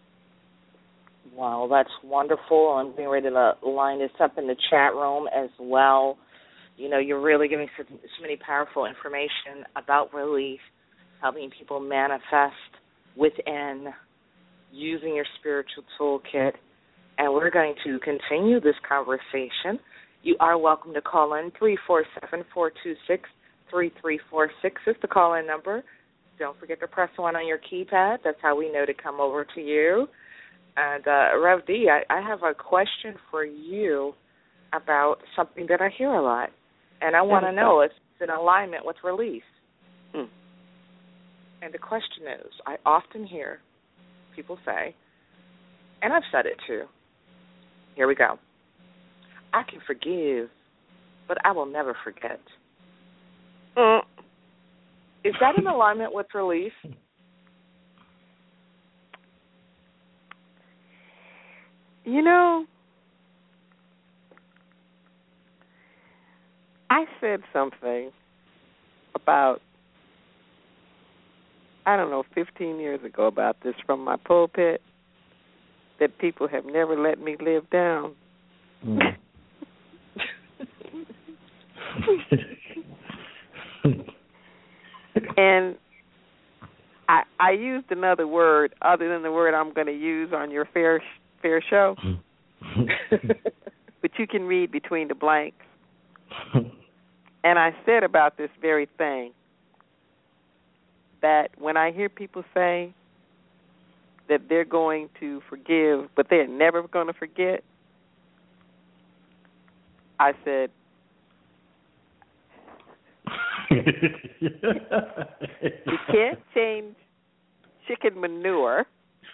E: Wow, that's wonderful. I'm getting ready to line this up in the chat room as well. You know, you're really giving so, so many powerful information about relief, helping people manifest within, using your spiritual toolkit. And we're going to continue this conversation. You are welcome to call in. three four seven, four two six, three three four six is the call-in number. Don't forget to press one on your keypad. That's how we know to come over to you. And uh, Rev D, I, I have a question for you about something that I hear a lot. And I want to know if it's in alignment with release.
F: Hmm.
E: And the question is, I often hear people say, and I've said it too, here we go, I can forgive, but I will never forget.
F: Mm.
E: Is that in alignment with release?
F: You know, I said something about, I don't know, fifteen years ago about this from my pulpit, that people have never let me live down.
G: Mm.
F: And I I used another word other than the word I'm going to use on your fair fair show, but you can read between the blanks. And I said about this very thing that when I hear people say that they're going to forgive, but they're never going to forget, I said, you can't change chicken manure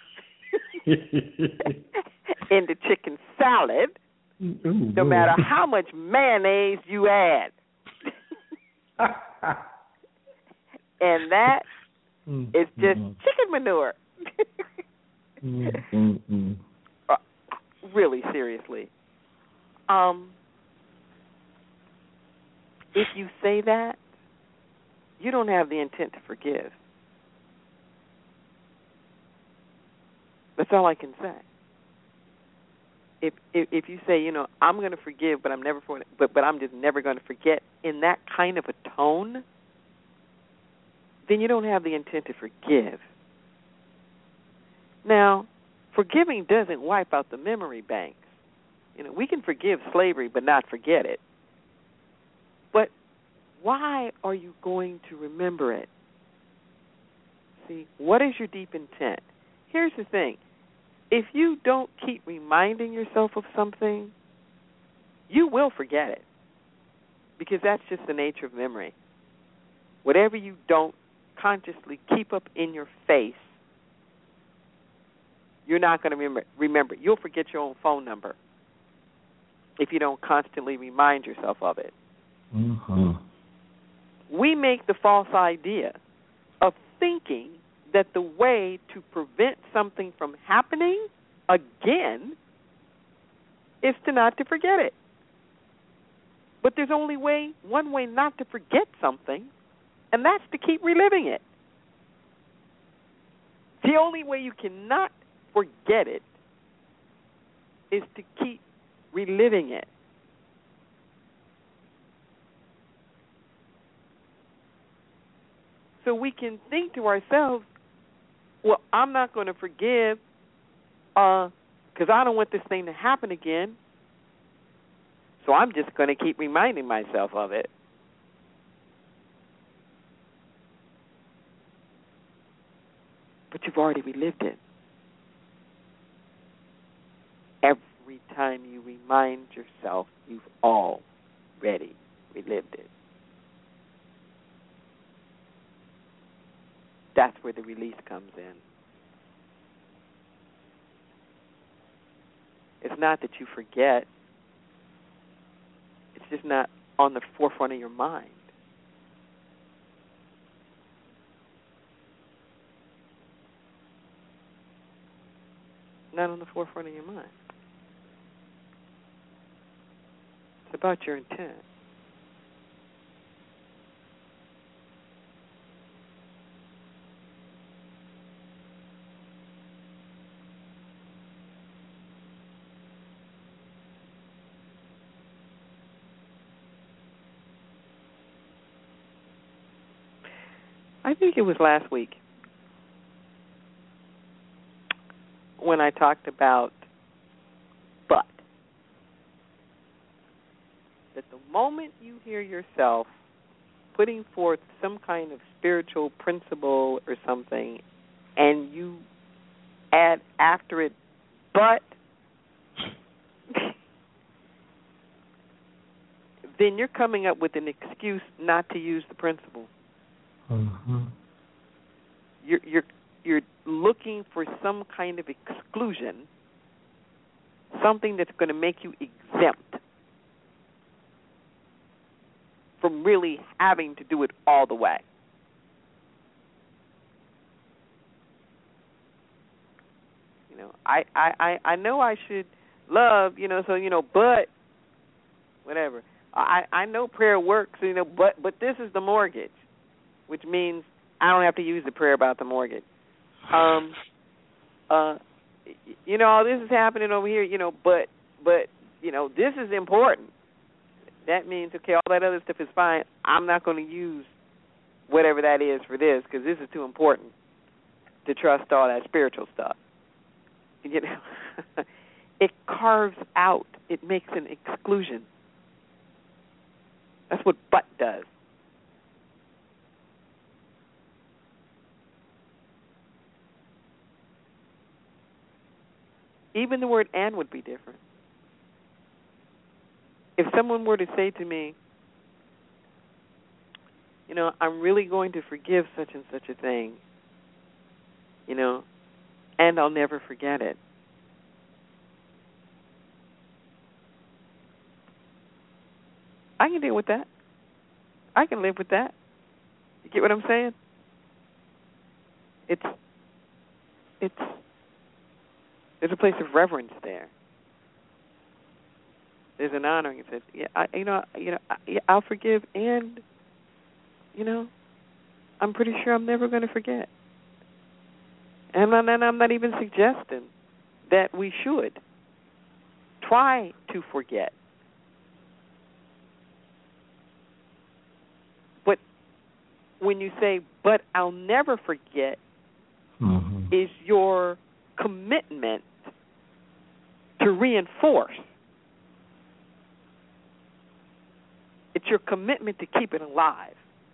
F: into chicken salad,
G: Ooh,
F: no matter how much mayonnaise you add. And that
G: mm,
F: is just
G: mm,
F: chicken manure.
G: mm, mm, mm.
F: Uh, really, seriously. Um, if you say that, you don't have the intent to forgive. That's all I can say. If if, if you say, you know, I'm going to forgive, but I'm never for, but but I'm just never going to forget, in that kind of a tone, then you don't have the intent to forgive. Now, forgiving doesn't wipe out the memory banks. You know, we can forgive slavery but not forget it. But why are you going to remember it? See, what is your deep intent? Here's the thing. If you don't keep reminding yourself of something, you will forget it, because that's just the nature of memory. Whatever you don't consciously keep up in your face, you're not going to remember. Remember, you'll forget your own phone number if you don't constantly remind yourself of it.
G: Mm-hmm.
F: We make the false idea of thinking that the way to prevent something from happening again is to not to forget it. But there's only way, one way not to forget something, and that's to keep reliving it. The only way you cannot forget it is to keep reliving it. So we can think to ourselves, well, I'm not going to forgive because uh, I don't want this thing to happen again. So I'm just going to keep reminding myself of it. But you've already relived it. Every time you remind yourself, you've already relived it. That's where the release comes in. It's not that you forget. It's just not on the forefront of your mind. Not on the forefront of your mind. It's about your intent. I think it was last week when I talked about but. That the moment you hear yourself putting forth some kind of spiritual principle or something and you add after it but, then you're coming up with an excuse not to use the principle.
G: Mm-hmm.
F: You're you're you're looking for some kind of exclusion, something that's going to make you exempt from really having to do it all the way. You know, I, I, I, I know I should love, you know, so you know, but whatever. I, I know prayer works, you know, but but this is the mortgage, which means I don't have to use the prayer about the mortgage. Um, uh, you know, all this is happening over here, you know, but, but, you know, this is important. That means, okay, all that other stuff is fine. I'm not going to use whatever that is for this because this is too important to trust all that spiritual stuff. You know, it carves out, it makes an exclusion. That's what but does. Even the word and would be different. If someone were to say to me, you know, I'm really going to forgive such and such a thing, you know, and I'll never forget it. I can deal with that. I can live with that. You get what I'm saying? It's, it's, there's a place of reverence there. There's an honoring. It says, yeah, I, you know, you know, I, I'll forgive, and you know, I'm pretty sure I'm never going to forget. And I'm, and I'm not even suggesting that we should try to forget. But when you say, "But I'll never forget," mm-hmm. is your commitment to reinforce. It's your commitment to keep it alive.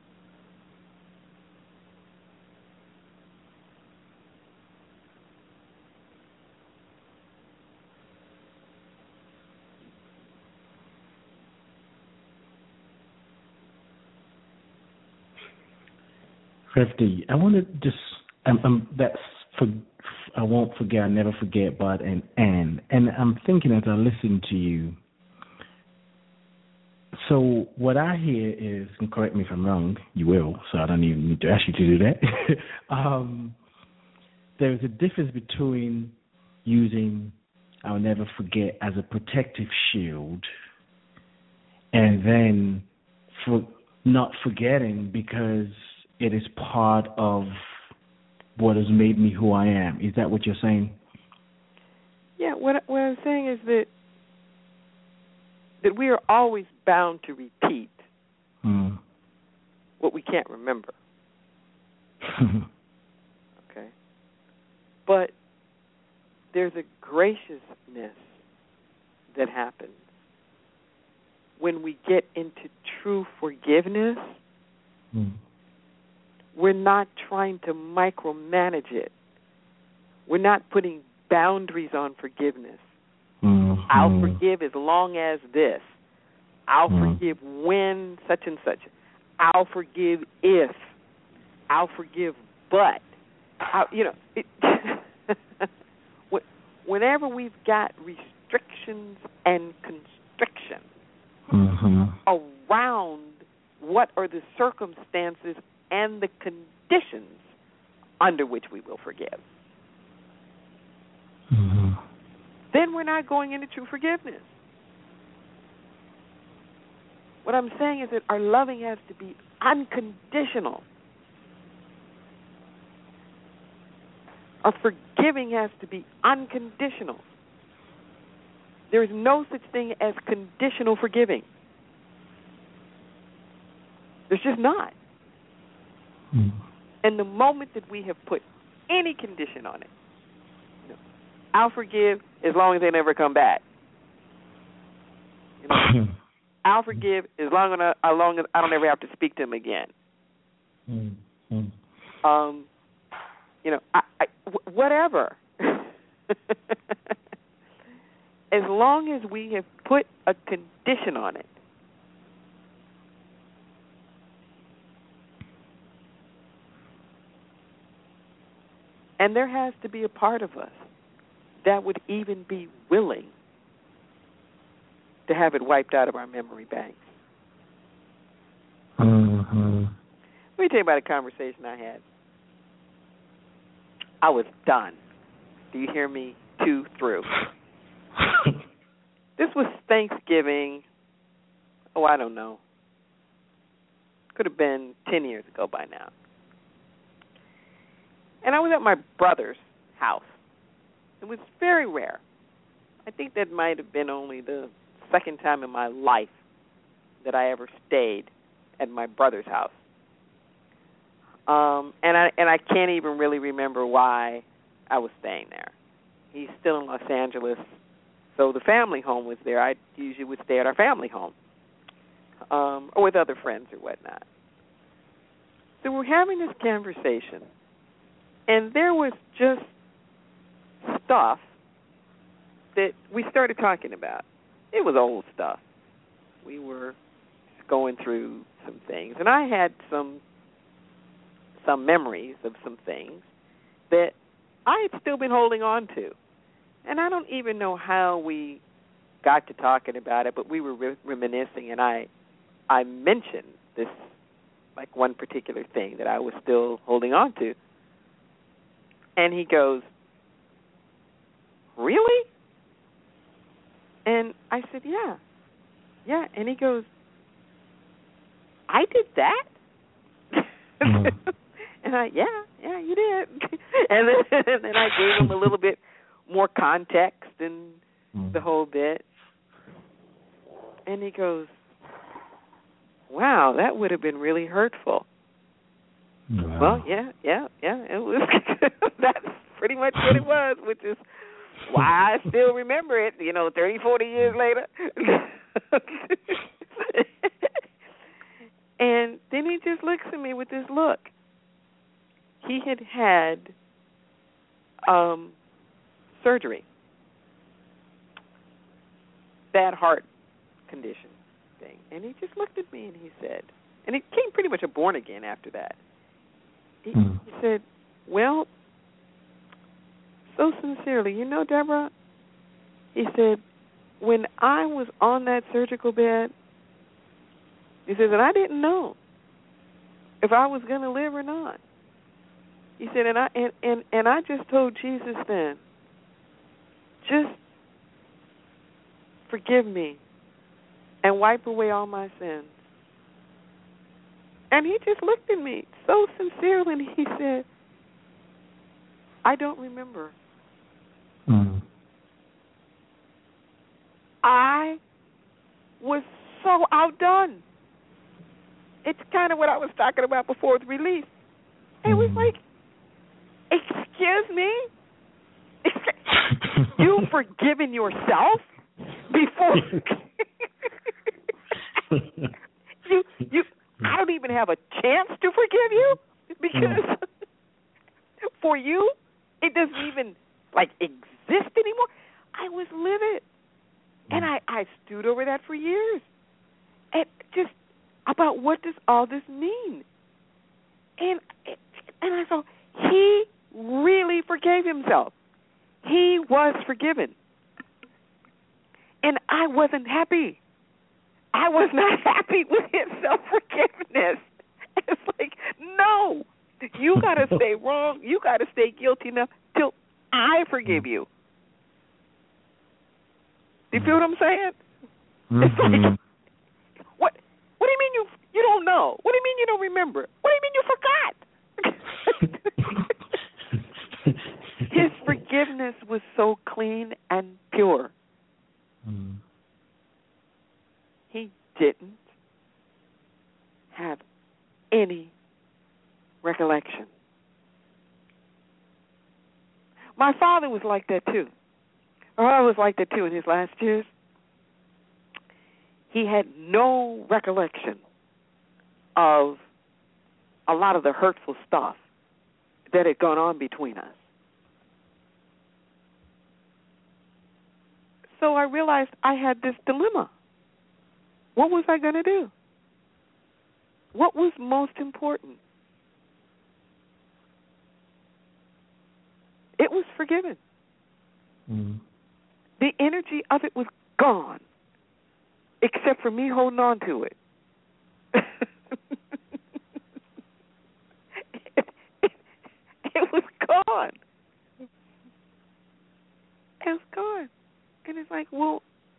G: Fifty. I want to just um, um that's for I won't forget, I never forget, but and and and I'm thinking as I listen to you. So what I hear is, and correct me if I'm wrong, you will, so I don't even need to ask you to do that. um, there's a difference between using I'll never forget as a protective shield and then for not forgetting because it is part of what has made me who I am. Is that what you're saying?
F: Yeah, what, what I'm saying is that that we are always bound to repeat
G: Mm.
F: what we can't remember. Okay? But there's a graciousness that happens when we get into true forgiveness.
G: Mm.
F: We're not trying to micromanage it. We're not putting boundaries on forgiveness.
G: Mm-hmm.
F: I'll forgive as long as this. I'll
G: Mm.
F: forgive when such and such. I'll forgive if. I'll forgive but. I, you know, it, whenever we've got restrictions and constrictions
G: Mm-hmm.
F: around what are the circumstances and the conditions under which we will forgive,
G: Mm-hmm.
F: then we're not going into true forgiveness. What I'm saying is that our loving has to be unconditional. Our forgiving has to be unconditional. There is no such thing as conditional forgiving. There's just not.
G: Mm.
F: And the moment that we have put any condition on it, you know, I'll forgive as long as they never come back. You know, I'll forgive as long as, I, as long as I don't ever have to speak to them again.
G: Mm.
F: Um, you know, I, I, w- whatever. As long as we have put a condition on it, and there has to be a part of us that would even be willing to have it wiped out of our memory banks.
G: Mm-hmm.
F: Let me tell you about a conversation I had. I was done. Do you hear me? Two through. This was Thanksgiving. Oh, I don't know. Could have been ten years ago by now. And I was at my brother's house. It was very rare. I think that might have been only the second time in my life that I ever stayed at my brother's house. Um, and I and I can't even really remember why I was staying there. He's still in Los Angeles, so the family home was there. I usually would stay at our family home, um, or with other friends or whatnot. So we're having this conversation, and there was just stuff that we started talking about. It was old stuff. We were going through some things, and I had some some memories of some things that I had still been holding on to. And I don't even know how we got to talking about it, but we were re- reminiscing, and I I mentioned this, like one particular thing that I was still holding on to. And he goes, "Really?" And I said, yeah. Yeah. And he goes, "I did that?" Mm-hmm. And I, yeah, yeah, you did. And then, and then I gave him a little bit more context and mm-hmm. the whole bit. And he goes, "Wow, that would have been really hurtful." Wow. Well, yeah, yeah, yeah. It was. That's pretty much what it was, which is why I still remember it, you know, thirty, forty years later. And then he just looks at me with this look. He had had um, surgery, bad heart condition thing. And he just looked at me and he said, and he became pretty much a born again after that. He, mm. he said, "Well, so sincerely, you know, Deborah," he said, "when I was on that surgical bed," he says, "and I didn't know if I was going to live or not." He said, and I and, and, and I just told Jesus then, just forgive me and wipe away all my sins. And he just looked at me so sincerely and he said, "I don't remember." Mm. I was so outdone. It's kind of what I was talking about before with release. It was like, excuse me? You've forgiven yourself before you you I don't even have a chance to forgive you because for you it doesn't even like exist anymore. I was livid. And I, I stewed over that for years. And just about what does all this mean? And and I thought, he really forgave himself. He was forgiven. And I wasn't happy. I was not happy with his self-forgiveness. It's like, no, you got to stay wrong. You got to stay guilty enough till I forgive you. Do you feel what I'm saying? Mm-hmm. It's like, what? What do you mean you you don't know? What do you mean you don't remember? What do you mean you forgot? His forgiveness was so clean and pure. Mm. He didn't have any recollection. My father was like that too. Or I was like that too in his last years. He had no recollection of a lot of the hurtful stuff that had gone on between us. So I realized I had this dilemma. What was I going to do? What was most important? It was forgiven. Mm. The energy of it was gone, except for me holding on to it. it, it. It was gone. It was gone. And it's like, well,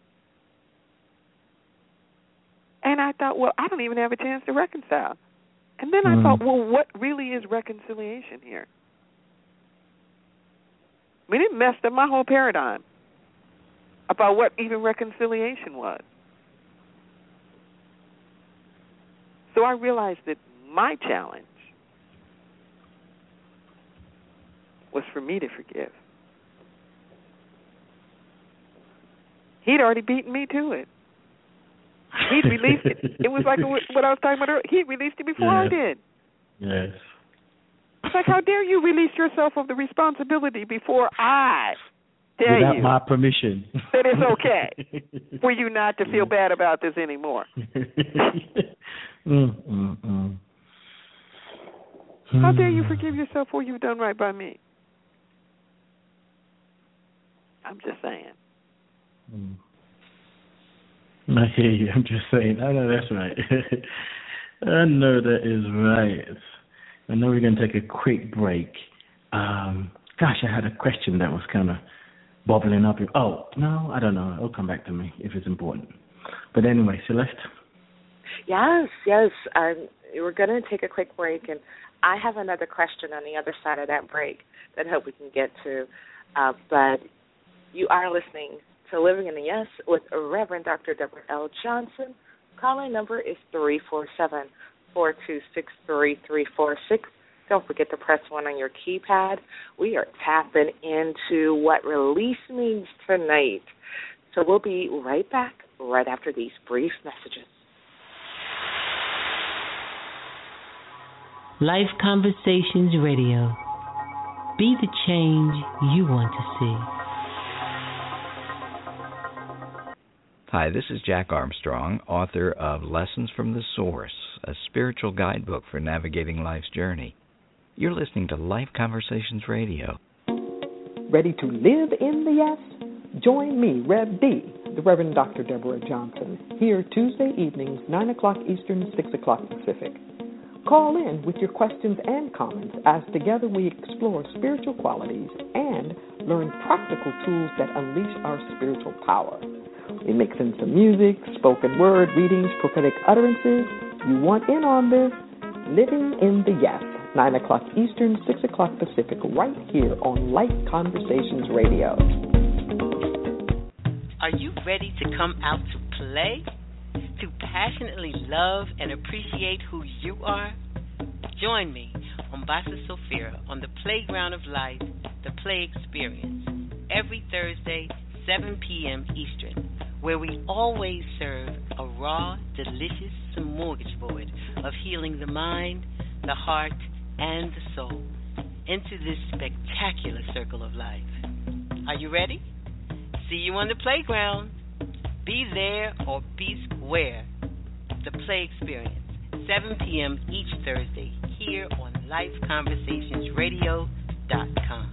F: and I thought, well, I don't even have a chance to reconcile. And then mm. I thought, well, what really is reconciliation here? I mean, it messed up my whole paradigm about what even reconciliation was. So I realized that my challenge was for me to forgive. He'd already beaten me to it. He'd released it. It was like what I was talking about earlier. He released it before
G: yes.
F: I did.
G: Yes.
F: It's like, how dare you release yourself of the responsibility before I tell
G: Without
F: you
G: my permission
F: that it's okay for you not to feel bad about this anymore.
G: mm, mm, mm.
F: How dare you forgive yourself for you've done right by me? I'm just saying.
G: Mm. I hear you. I'm just saying. I know that's right. I know that is right. I know we're going to take a quick break. Um, gosh, I had a question that was kind of bubbling up. Oh, no, I don't know. It'll come back to me if it's important. But anyway, Celeste?
E: Yes, yes. Um, we're going to take a quick break, and I have another question on the other side of that break that I hope we can get to. Uh, but you are listening to Living in the Yes with Reverend Doctor Deborah L. Johnson. Calling number is three four seven, four two six, three three four six. Don't forget to press one on your keypad. We are tapping into what release means tonight. So we'll be right back right after these brief messages.
A: Life Conversations Radio. Be the change you want to see.
H: Hi, this is Jack Armstrong, author of Lessons from the Source, a spiritual guidebook for navigating life's journey. You're listening to Life Conversations Radio.
I: Ready to live in the yes? Join me, Rev D, the Reverend Doctor Deborah Johnson, here Tuesday evenings, nine o'clock Eastern, six o'clock Pacific. Call in with your questions and comments as together we explore spiritual qualities and learn practical tools that unleash our spiritual power. We mix in some music, spoken word, readings, prophetic utterances. You want in on this? Living in the Yes, nine o'clock Eastern, six o'clock Pacific, right here on Life Conversations Radio.
J: Are you ready to come out to play?
A: to passionately love and appreciate who you are? Join me, Mombasa Sophia, on the Playground of Life, the Play Experience, every Thursday, seven p.m. Eastern, where we always serve a raw, delicious smorgasbord of healing the mind, the heart, and the soul into this spectacular circle of life. Are you ready? See you on the playground. Be there or be square. The Play Experience, seven p.m. each Thursday, here on life conversations radio dot com.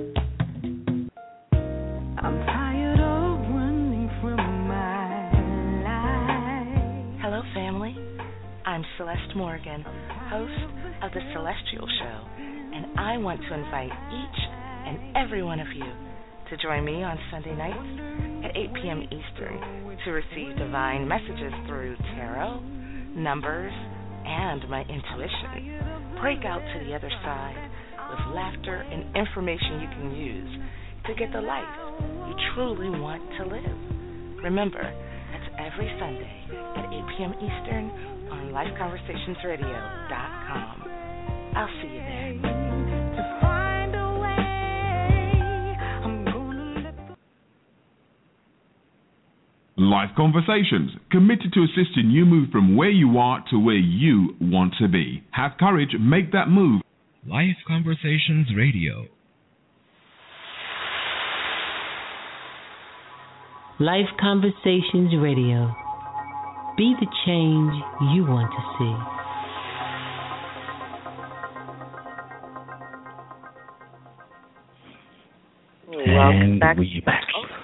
D: I'm tired of running from my life.
J: Hello, family. I'm Celeste Morgan, host of The Celestial Show, and I want to invite each and every one of you to join me on Sunday nights at eight p.m. Eastern to receive divine messages through tarot, numbers, and my intuition. Break out to the other side with laughter and information you can use to get the life you truly want to live. Remember, that's every Sunday at eight p.m. Eastern on life conversations radio dot com. I'll see you there.
C: Life Conversations, committed to assisting you move from where you are to where you want to be. Have courage, make that move.
K: Life Conversations Radio.
A: Life Conversations Radio. Be the change you want to see.
E: Welcome back.
G: We're back.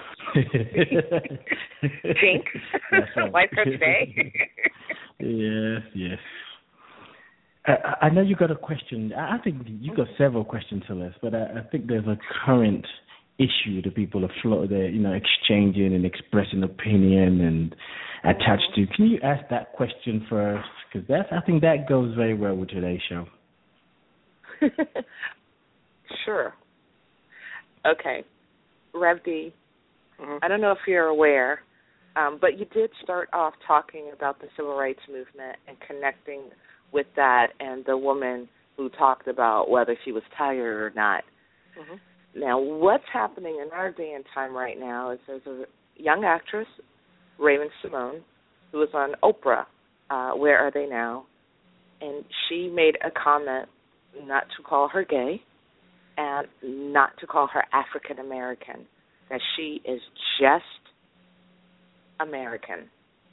E: Jinx.
G: Right.
E: Life Coach Day.
G: Yes, yes. I, I know you got a question. I think you got several questions, Celeste, but I, I think there's a current issue that people are floating, they're, you know, exchanging and expressing opinion and attached to. Can you ask that question first? Because that's, I think that goes very well with today's show.
E: Sure. Okay. Rev D, mm-hmm. I don't know if you're aware, um, but you did start off talking about the civil rights movement and connecting with that and the woman who talked about whether she was tired or not. Mm-hmm. Now, what's happening in our day and time right now is there's a young actress, Raven-Symoné, who was on Oprah, uh, Where Are They Now? And she made a comment not to call her gay and not to call her African American, that she is just American.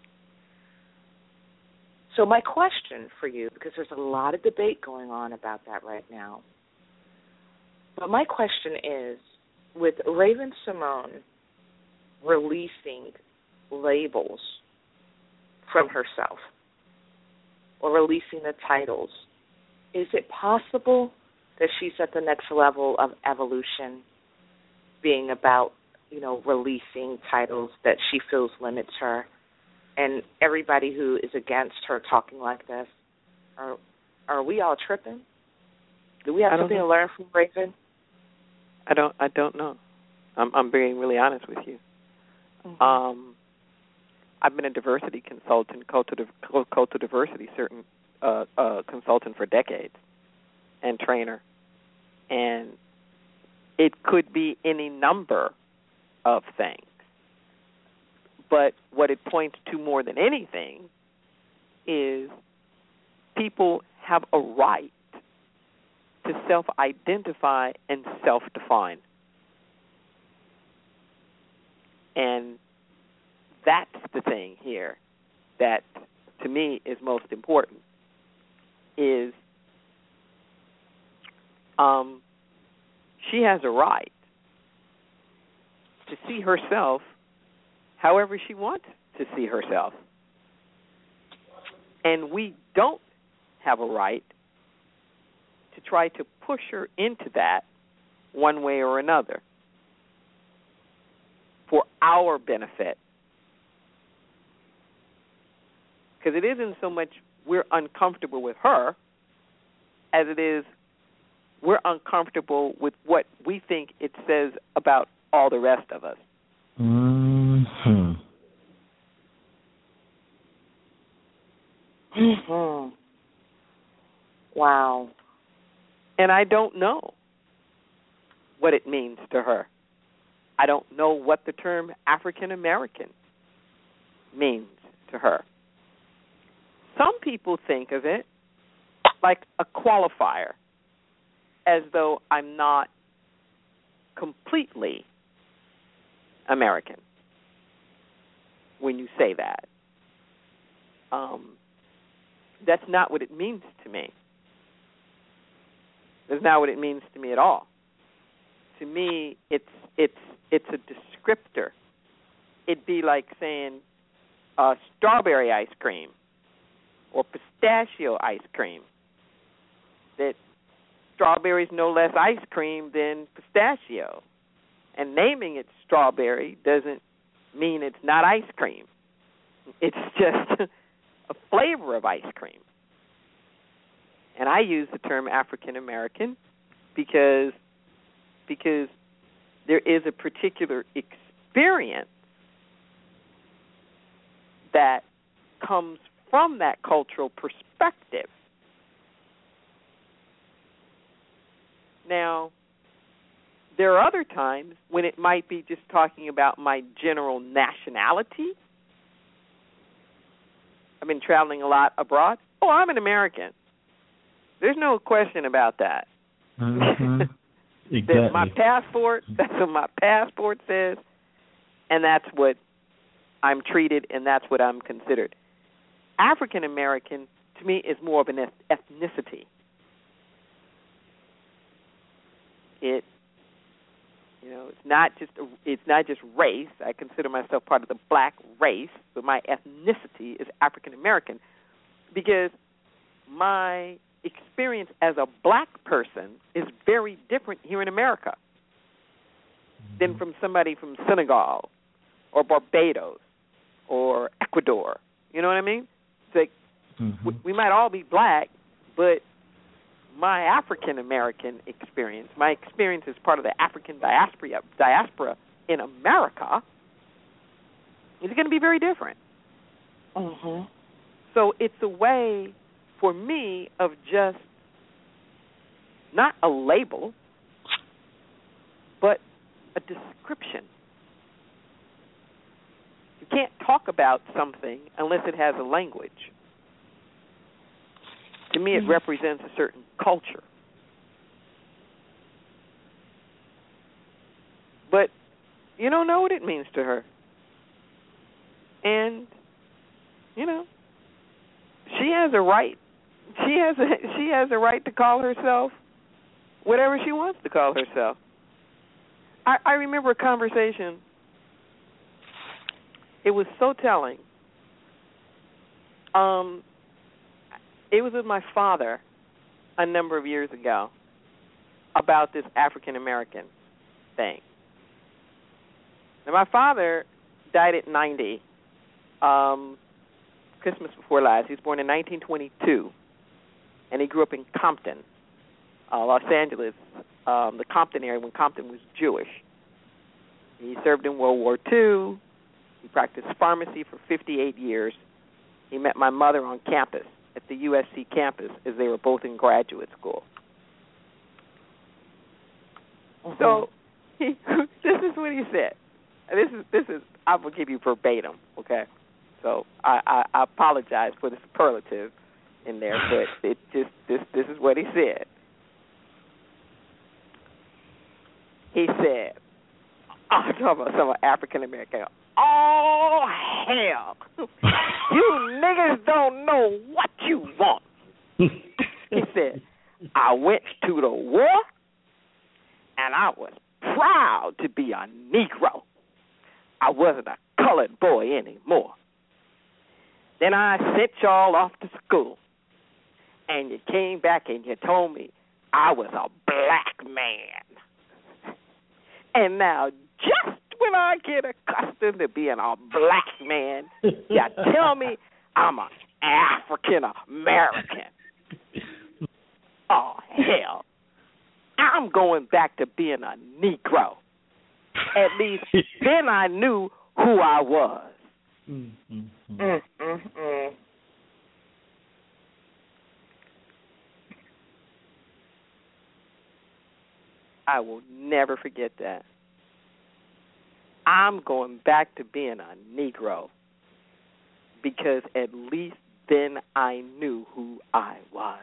E: So my question for you, because there's a lot of debate going on about that right now, but my question is, with Raven-Symoné releasing labels from herself or releasing the titles, is it possible that she's at the next level of evolution, being about, you know, releasing titles that she feels limits her, and everybody who is against her talking like this, are are we all tripping? Do we have something know. to learn from Raven?
F: I don't. I don't know. I'm, I'm being really honest with you. Mm-hmm. Um, I've been a diversity consultant, cultural, cultural diversity certain uh, uh, consultant for decades, and trainer, and it could be any number of things. But what it points to more than anything is people have a right to self-identify and self-define. And that's the thing here that, to me, is most important, is um, she has a right to see herself however she wants to see herself. And we don't have a right to try to push her into that one way or another for our benefit. Because it isn't so much we're uncomfortable with her as it is we're uncomfortable with what we think it says about all the rest of us.
G: Mm-hmm.
E: Mhm. Wow.
F: And I don't know what it means to her. I don't know what the term African American means to her. Some people think of it like a qualifier, as though I'm not completely American when you say that. Um, that's not what it means to me. That's not what it means to me at all. To me, it's it's it's a descriptor. It'd be like saying uh, strawberry ice cream or pistachio ice cream. That strawberry is no less ice cream than pistachio. And naming it strawberry doesn't mean it's not ice cream. It's just a flavor of ice cream. And I use the term African American because because there is a particular experience that comes from that cultural perspective. Now, there are other times when it might be just talking about my general nationality. I've been traveling a lot abroad. Oh, I'm an American. There's no question about that.
G: Mm-hmm. Exactly.
F: My passport, that's what my passport says, and that's what I'm treated, and that's what I'm considered. African American, to me, is more of an ethnicity. It, you know, it's not just a, it's not just race. I consider myself part of the black race, but my ethnicity is African American because my experience as a black person is very different here in America than from somebody from Senegal or Barbados or Ecuador. You know what I mean? It's like mm-hmm. we, we might all be black, but my African American experience, my experience as part of the African diaspora, diaspora in America, is going to be very different.
E: Mm-hmm.
F: So it's a way for me of just not a label, but a description. You can't talk about something unless it has a language. To me, it represents a certain culture. But you don't know what it means to her. And, you know, she has a right. She has a she has a right to call herself whatever she wants to call herself. I, I remember a conversation. It was so telling. Um, it was with my father a number of years ago about this African American thing. Now, my father died at ninety, um, Christmas before last. He was born in nineteen twenty-two. And he grew up in Compton, uh, Los Angeles, um, the Compton area when Compton was Jewish. He served in World War Two. He practiced pharmacy for fifty-eight years. He met my mother on campus, at the U S C campus, as they were both in graduate school. Mm-hmm. So he, this is what he said. This is this is I will give you verbatim, okay? So I, I, I apologize for the superlative in there, but it just this this is what he said. He said, I'm talking about some African American. Oh hell, you niggas don't know what you want. He said, I went to the war and I was proud to be a Negro. I wasn't a colored boy anymore. Then I sent y'all off to school. And you came back and you told me I was a black man. And now, just when I get accustomed to being a black man, you tell me I'm an African American. Oh, hell. I'm going back to being a Negro. At least then I knew who I was.
E: Mm-hmm. Mm-mm-mm.
F: I will never forget that. I'm going back to being a Negro because at least then I knew who I was.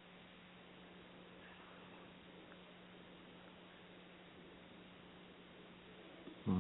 G: Hmm.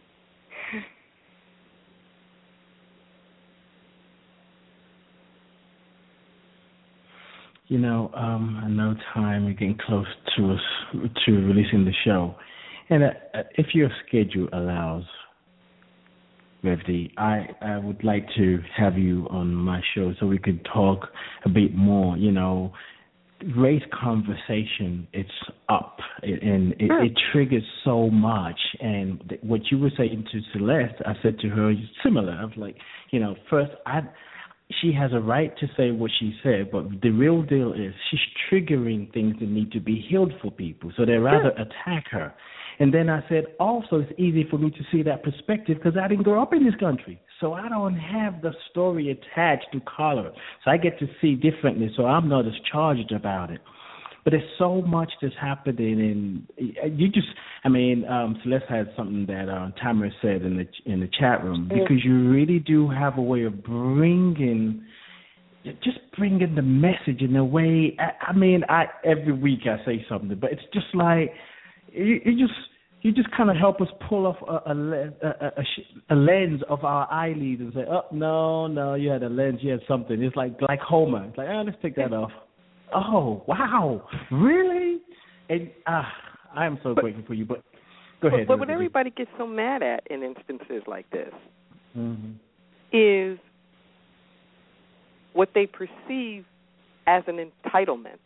G: You know, um, I know time is getting close to us to releasing the show, and uh, if your schedule allows, Rev D, I, I would like to have you on my show so we could talk a bit more. You know, race conversation, it's up, and it, it triggers so much. And th- what you were saying to Celeste, I said to her similar. I was like, you know, first I. She has a right to say what she said, but the real deal is she's triggering things that need to be healed for people, so they rather attack her. And then I said, also, it's easy for me to see that perspective because I didn't grow up in this country, so I don't have the story attached to color, so I get to see differently, so I'm not as charged about it. But there's so much that's happening, and you just, I mean, um, Celeste had something that uh, Tamara said in the in the chat room, because you really do have a way of bringing, just bringing the message in a way. I, I mean, I every week I say something, but it's just like you, you just you just kind of help us pull off a, a, a, a, a lens of our eyelids and say, oh no, no, you had a lens, you had something. It's like glaucoma. It's like, oh, let's take that off. Oh, wow, really? And uh, I am so but, grateful for you, but go ahead.
F: But, but what everybody gets so mad at in instances like this
G: mm-hmm.
F: is what they perceive as an entitlement.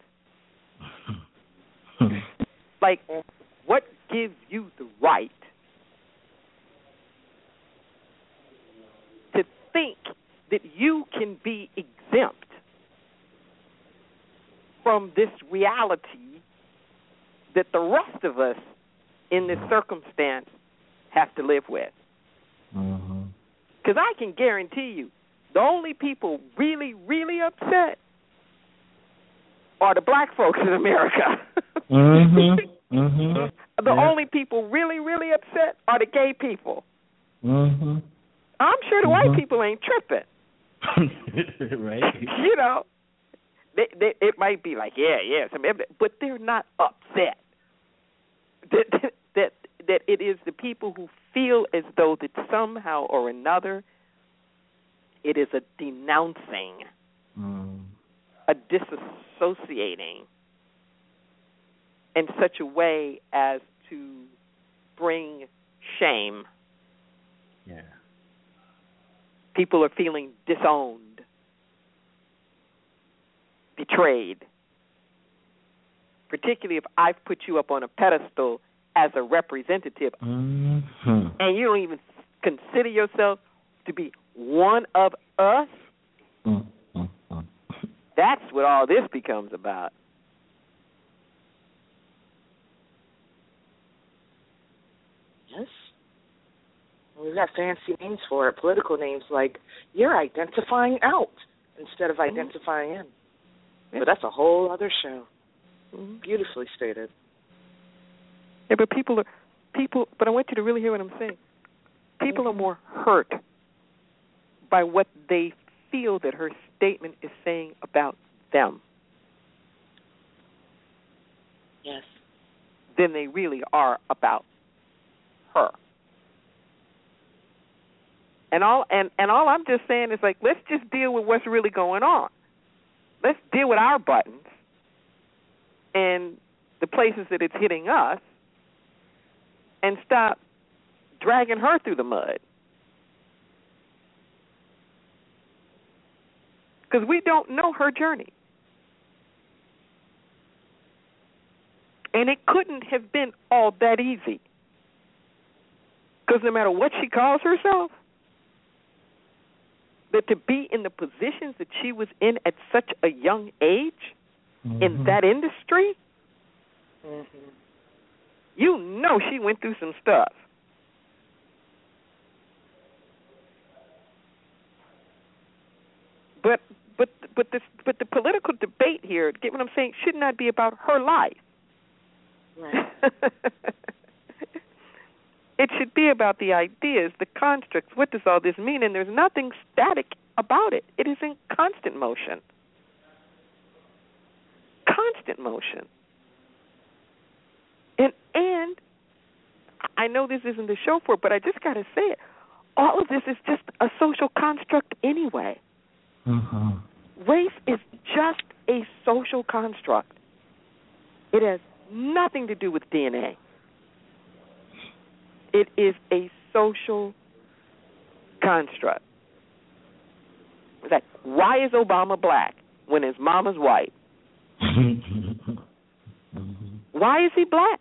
F: Like, what gives you the right to think that you can be exempt from this reality that the rest of us in this circumstance have to live with? Because
G: mm-hmm.
F: I can guarantee you, the only people really, really upset are the black folks in America.
G: mm-hmm. Mm-hmm.
F: The
G: yeah.
F: only people really, really upset are the gay people.
G: Mm-hmm.
F: I'm sure the
G: mm-hmm.
F: white people ain't tripping.
G: Right.
F: You know, they, they, it might be like, yeah, yeah, some evidence, but they're not upset. That, that that it is the people who feel as though that somehow or another it is a denouncing,
G: mm.
F: a disassociating in such a way as to bring shame.
G: Yeah.
F: People are feeling disowned, betrayed, particularly if I've put you up on a pedestal as a representative,
G: mm-hmm.
F: and you don't even consider yourself to be one of us.
G: Mm-hmm.
F: That's what all this becomes about.
E: Yes. We've got fancy names for it, political names like you're identifying out instead of identifying in.
F: Yeah.
E: But that's a whole other show.
F: Mm-hmm.
E: Beautifully stated.
F: Yeah, but people are people. But I want you to really hear what I'm saying. People are more hurt by what they feel that her statement is saying about them.
E: Yes.
F: Than they really are about her. And all and, and all I'm just saying is like, let's just deal with what's really going on. Let's deal with our buttons and the places that it's hitting us, and stop dragging her through the mud. Because we don't know her journey. And it couldn't have been all that easy. Because no matter what she calls herself, that to be in the positions that she was in at such a young age, mm-hmm. in that industry,
E: mm-hmm.
F: you know she went through some stuff. But but but this but the political debate here, get what I'm saying, should not be about her life.
E: Right.
F: It should be about the ideas, the constructs. What does all this mean? And there's nothing static about it. It is in constant motion. Constant motion. And and I know this isn't the show for it, but I just got to say it. All of this is just a social construct anyway.
G: Uh-huh.
F: Race is just a social construct. It has nothing to do with D N A. It is a social construct. It's like, why is Obama black when his mama's white? Why is he black?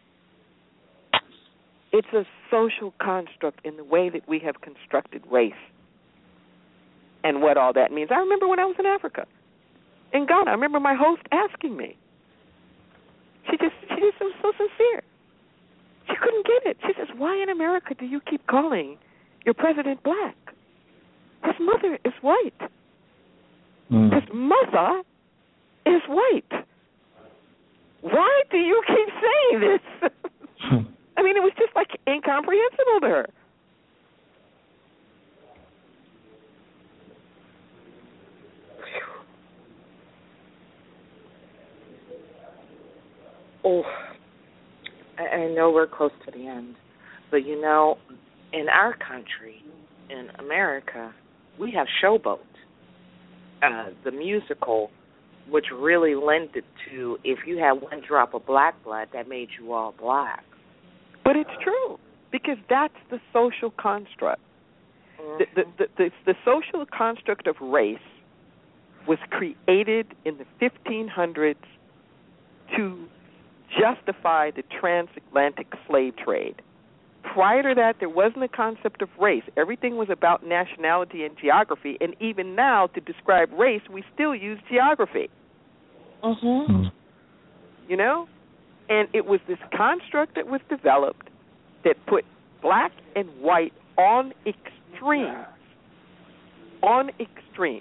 F: It's a social construct in the way that we have constructed race and what all that means. I remember when I was in Africa, in Ghana, I remember my host asking me. She just, she just was so sincere. She couldn't get it. She says, why in America do you keep calling your president black? His mother is white. Mm. His mother is white. Why do you keep saying this? I mean, it was just like incomprehensible to her.
E: Oh, I I know we're close to the end, but you know, in our country, in America, we have Showboat, uh, the musical, which really lended to if you had one drop of black blood, that made you all black.
F: But it's true, because that's the social construct. Mm-hmm. The, the, the, the, the social construct of race was created in the fifteen hundreds to justify the transatlantic slave trade. Prior to that, there wasn't a concept of race. Everything was about nationality and geography, and even now, to describe race, we still use geography.
E: Mm-hmm.
F: You know? And it was this construct that was developed that put black and white on extremes. On extremes.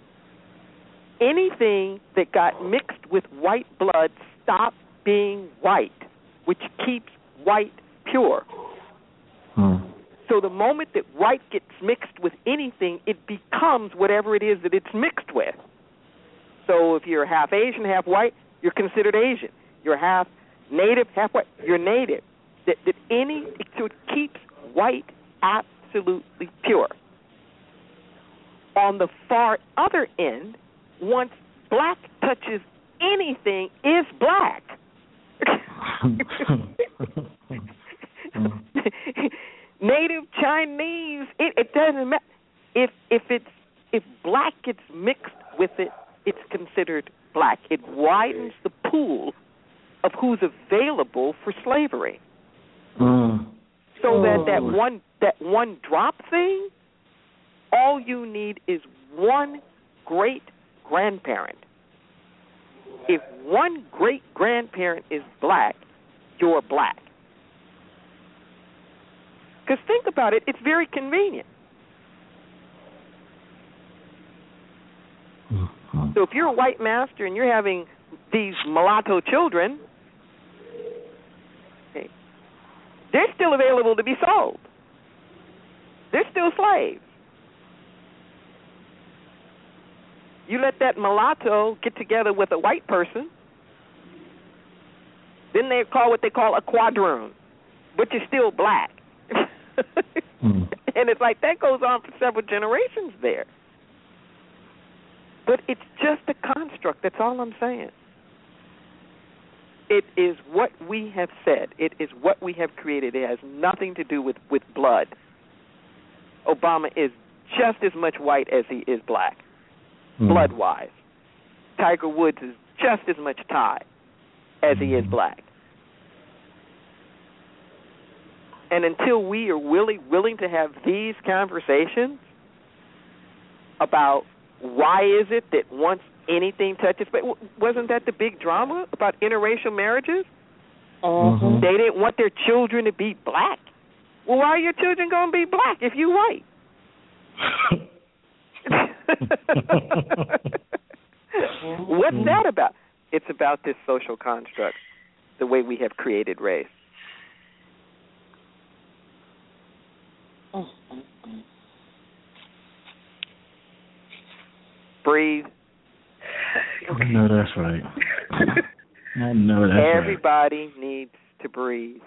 F: Anything that got mixed with white blood stopped being white, which keeps white pure. Hmm. So the moment that white gets mixed with anything, it becomes whatever it is that it's mixed with. So if you're half Asian, half white, you're considered Asian. You're half native, half white, you're native. That, that any, so it keeps white absolutely pure. On the far other end, once black touches anything, is black. Native Chinese, it, it doesn't matter. If if it's if black gets mixed with it, it's considered black. It widens the pool of who's available for slavery. Mm. So oh. that that one that one drop thing, all you need is one great grandparent. If one great grandparent is black, you're black. Because think about it, it's very convenient. Mm-hmm. So if you're a white master and you're having these mulatto children, okay, they're still available to be sold. They're still slaves. You let that mulatto get together with a white person, then they call what they call a quadroon, which is still black. mm. And it's like that goes on for several generations there. But it's just a construct. That's all I'm saying. It is what we have said. It is what we have created. It has nothing to do with, with blood. Obama is just as much white as he is black, mm. blood-wise. Tiger Woods is just as much Thai as he is black. And until we are really willing to have these conversations about why is it that once anything touches, but wasn't that the big drama about interracial marriages? Mm-hmm. They didn't want their children to be black. Well, why are your children going to be black if you're white? What's that about? It's about this social construct. the way we have created race.
E: Mm-mm-mm.
F: Breathe.
G: I know that's right. I know that's right.
F: Everybody needs to breathe.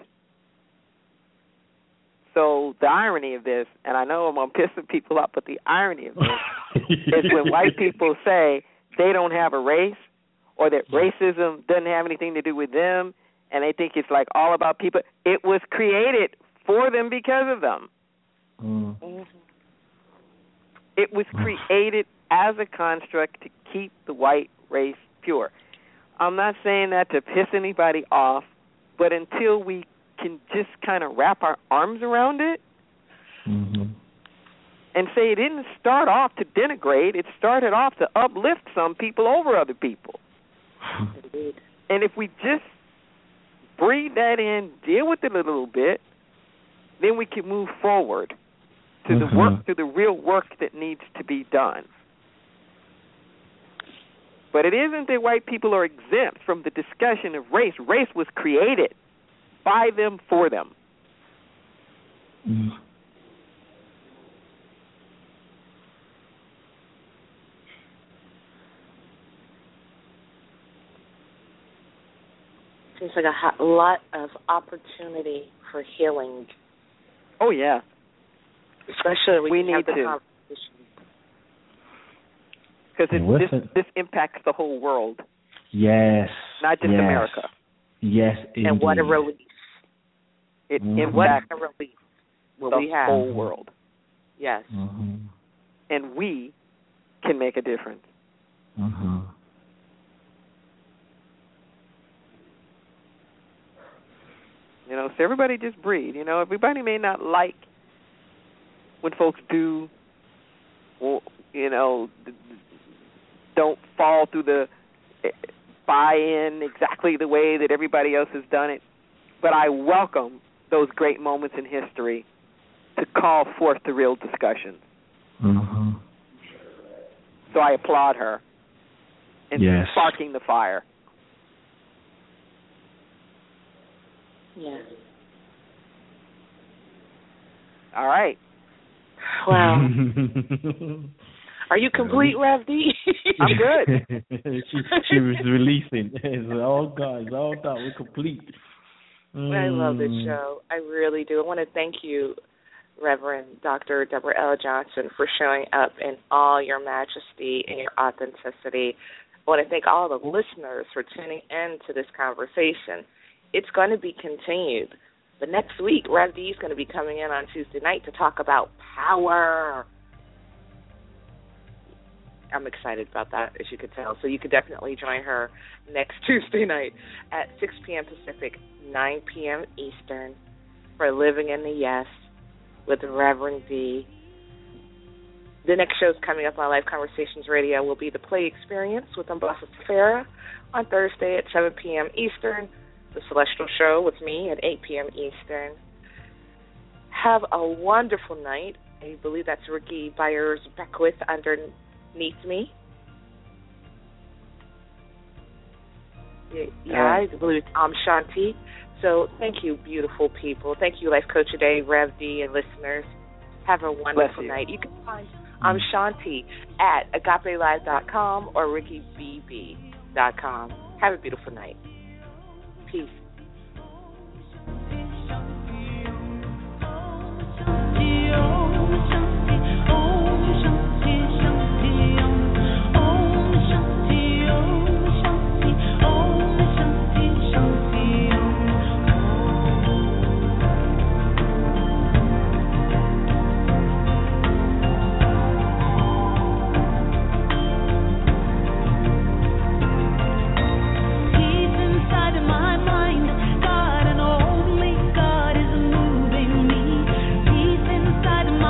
F: So the irony of this, and I know I'm going to piss some people off, but the irony of this is when white people say they don't have a race or that racism doesn't have anything to do with them and they think it's like all about people, it was created for them because of them.
G: Mm.
F: It was created as a construct to keep the white race pure. I'm not saying that to piss anybody off, but until we can just kind of wrap our arms around it
G: mm-hmm.
F: and say it didn't start off to denigrate, it started off to uplift some people over other people. And if we just breathe that in, deal with it a little bit, then we can move forward to
G: mm-hmm.
F: the work, to the real work that needs to be done. But it isn't that white people are exempt from the discussion of race. Race was created by them, for them.
G: Mm.
E: Seems like a ha- lot of opportunity for healing.
F: Oh, yeah.
E: Especially when
F: we
E: you
F: need
E: have the
F: to.
E: conversation.
F: Because this, this impacts the whole world.
G: Yes.
F: Not just
G: yes.
F: America.
G: Yes, indeed.
E: And what a relief.
F: It
G: mm-hmm.
F: impacts
E: what a relief. What
F: the
E: we have.
F: whole world.
E: Yes.
G: Mm-hmm.
F: And we can make a difference.
G: Mm-hmm.
F: You know, so everybody just breathe. You know, everybody may not like when folks do, you know, don't fall through the buy-in exactly the way that everybody else has done it. But I welcome those great moments in history to call forth the real discussion.
G: Mm-hmm.
F: So I applaud her in
G: yes.
F: sparking the fire.
E: Yes.
F: All right.
E: Wow. Are you complete, Rev D?
F: I'm good.
G: she, she was releasing. It's all gone. It's all done. We're complete. Mm.
E: I love this show. I really do. I want to thank you, Reverend Doctor Deborah L. Johnson, for showing up in all your majesty and your authenticity. I want to thank all the listeners for tuning in to this conversation. It's going to be continued. But next week, Rev D is going to be coming in on Tuesday night to talk about power. I'm excited about that, as you could tell. So you could definitely join her next Tuesday night at six p.m. Pacific, nine p.m. Eastern for Living in the Yes with Reverend D. The next show is coming up on Live Conversations Radio will be The Play Experience with Ambassador Farah on Thursday at seven p.m. Eastern. The Celestial Show with me at eight p.m. Eastern. Have a wonderful night. I believe that's Ricky Byers Beckwith underneath me. Yeah, I believe it's Am Shanti. So thank you, beautiful people. Thank you, Life Coach Today, Rev D, and listeners. Have a wonderful
F: you.
E: night. You can find Am Shanti at agape live dot com or ricky b b dot com. Have a beautiful night. Peace.
D: Inside of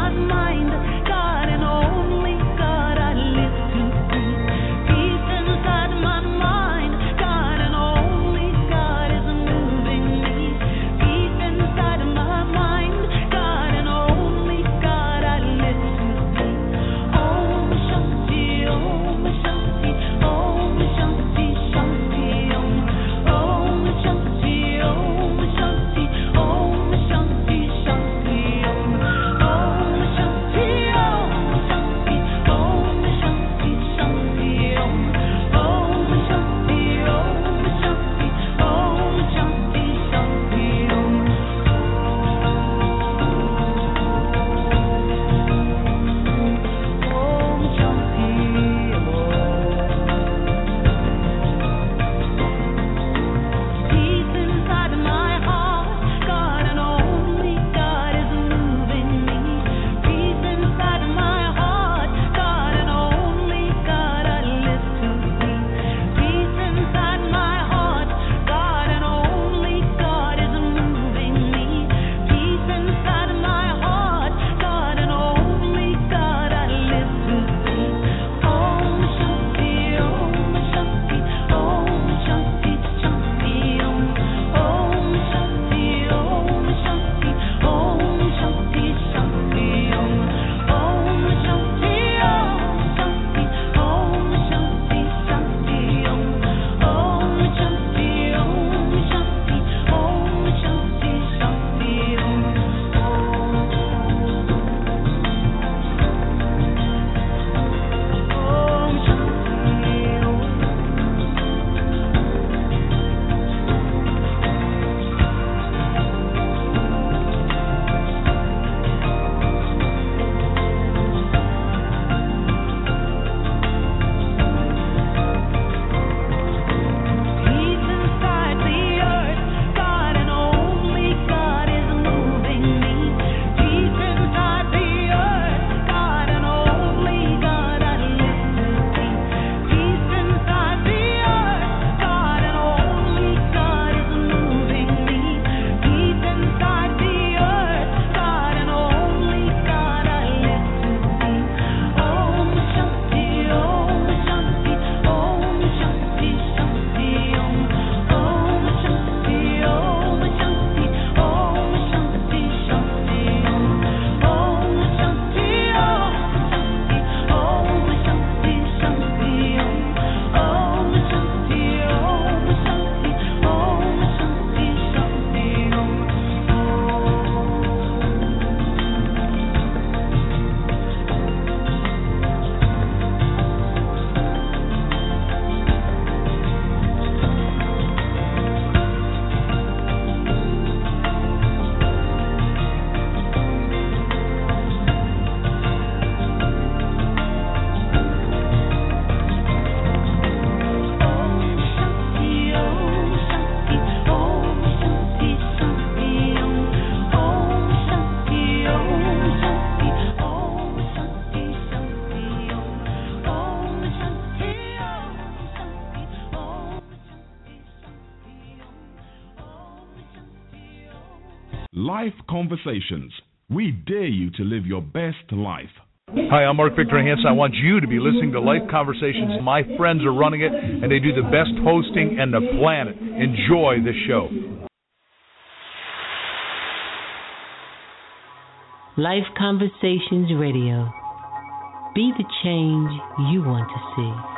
C: Life Conversations. We dare you to live your best life.
B: Hi, I'm Mark Victor Hansen. I want you to be listening to Life Conversations. My friends are running it, and they do the best hosting on the planet. Enjoy the show.
A: Life Conversations Radio. Be the change you want to see.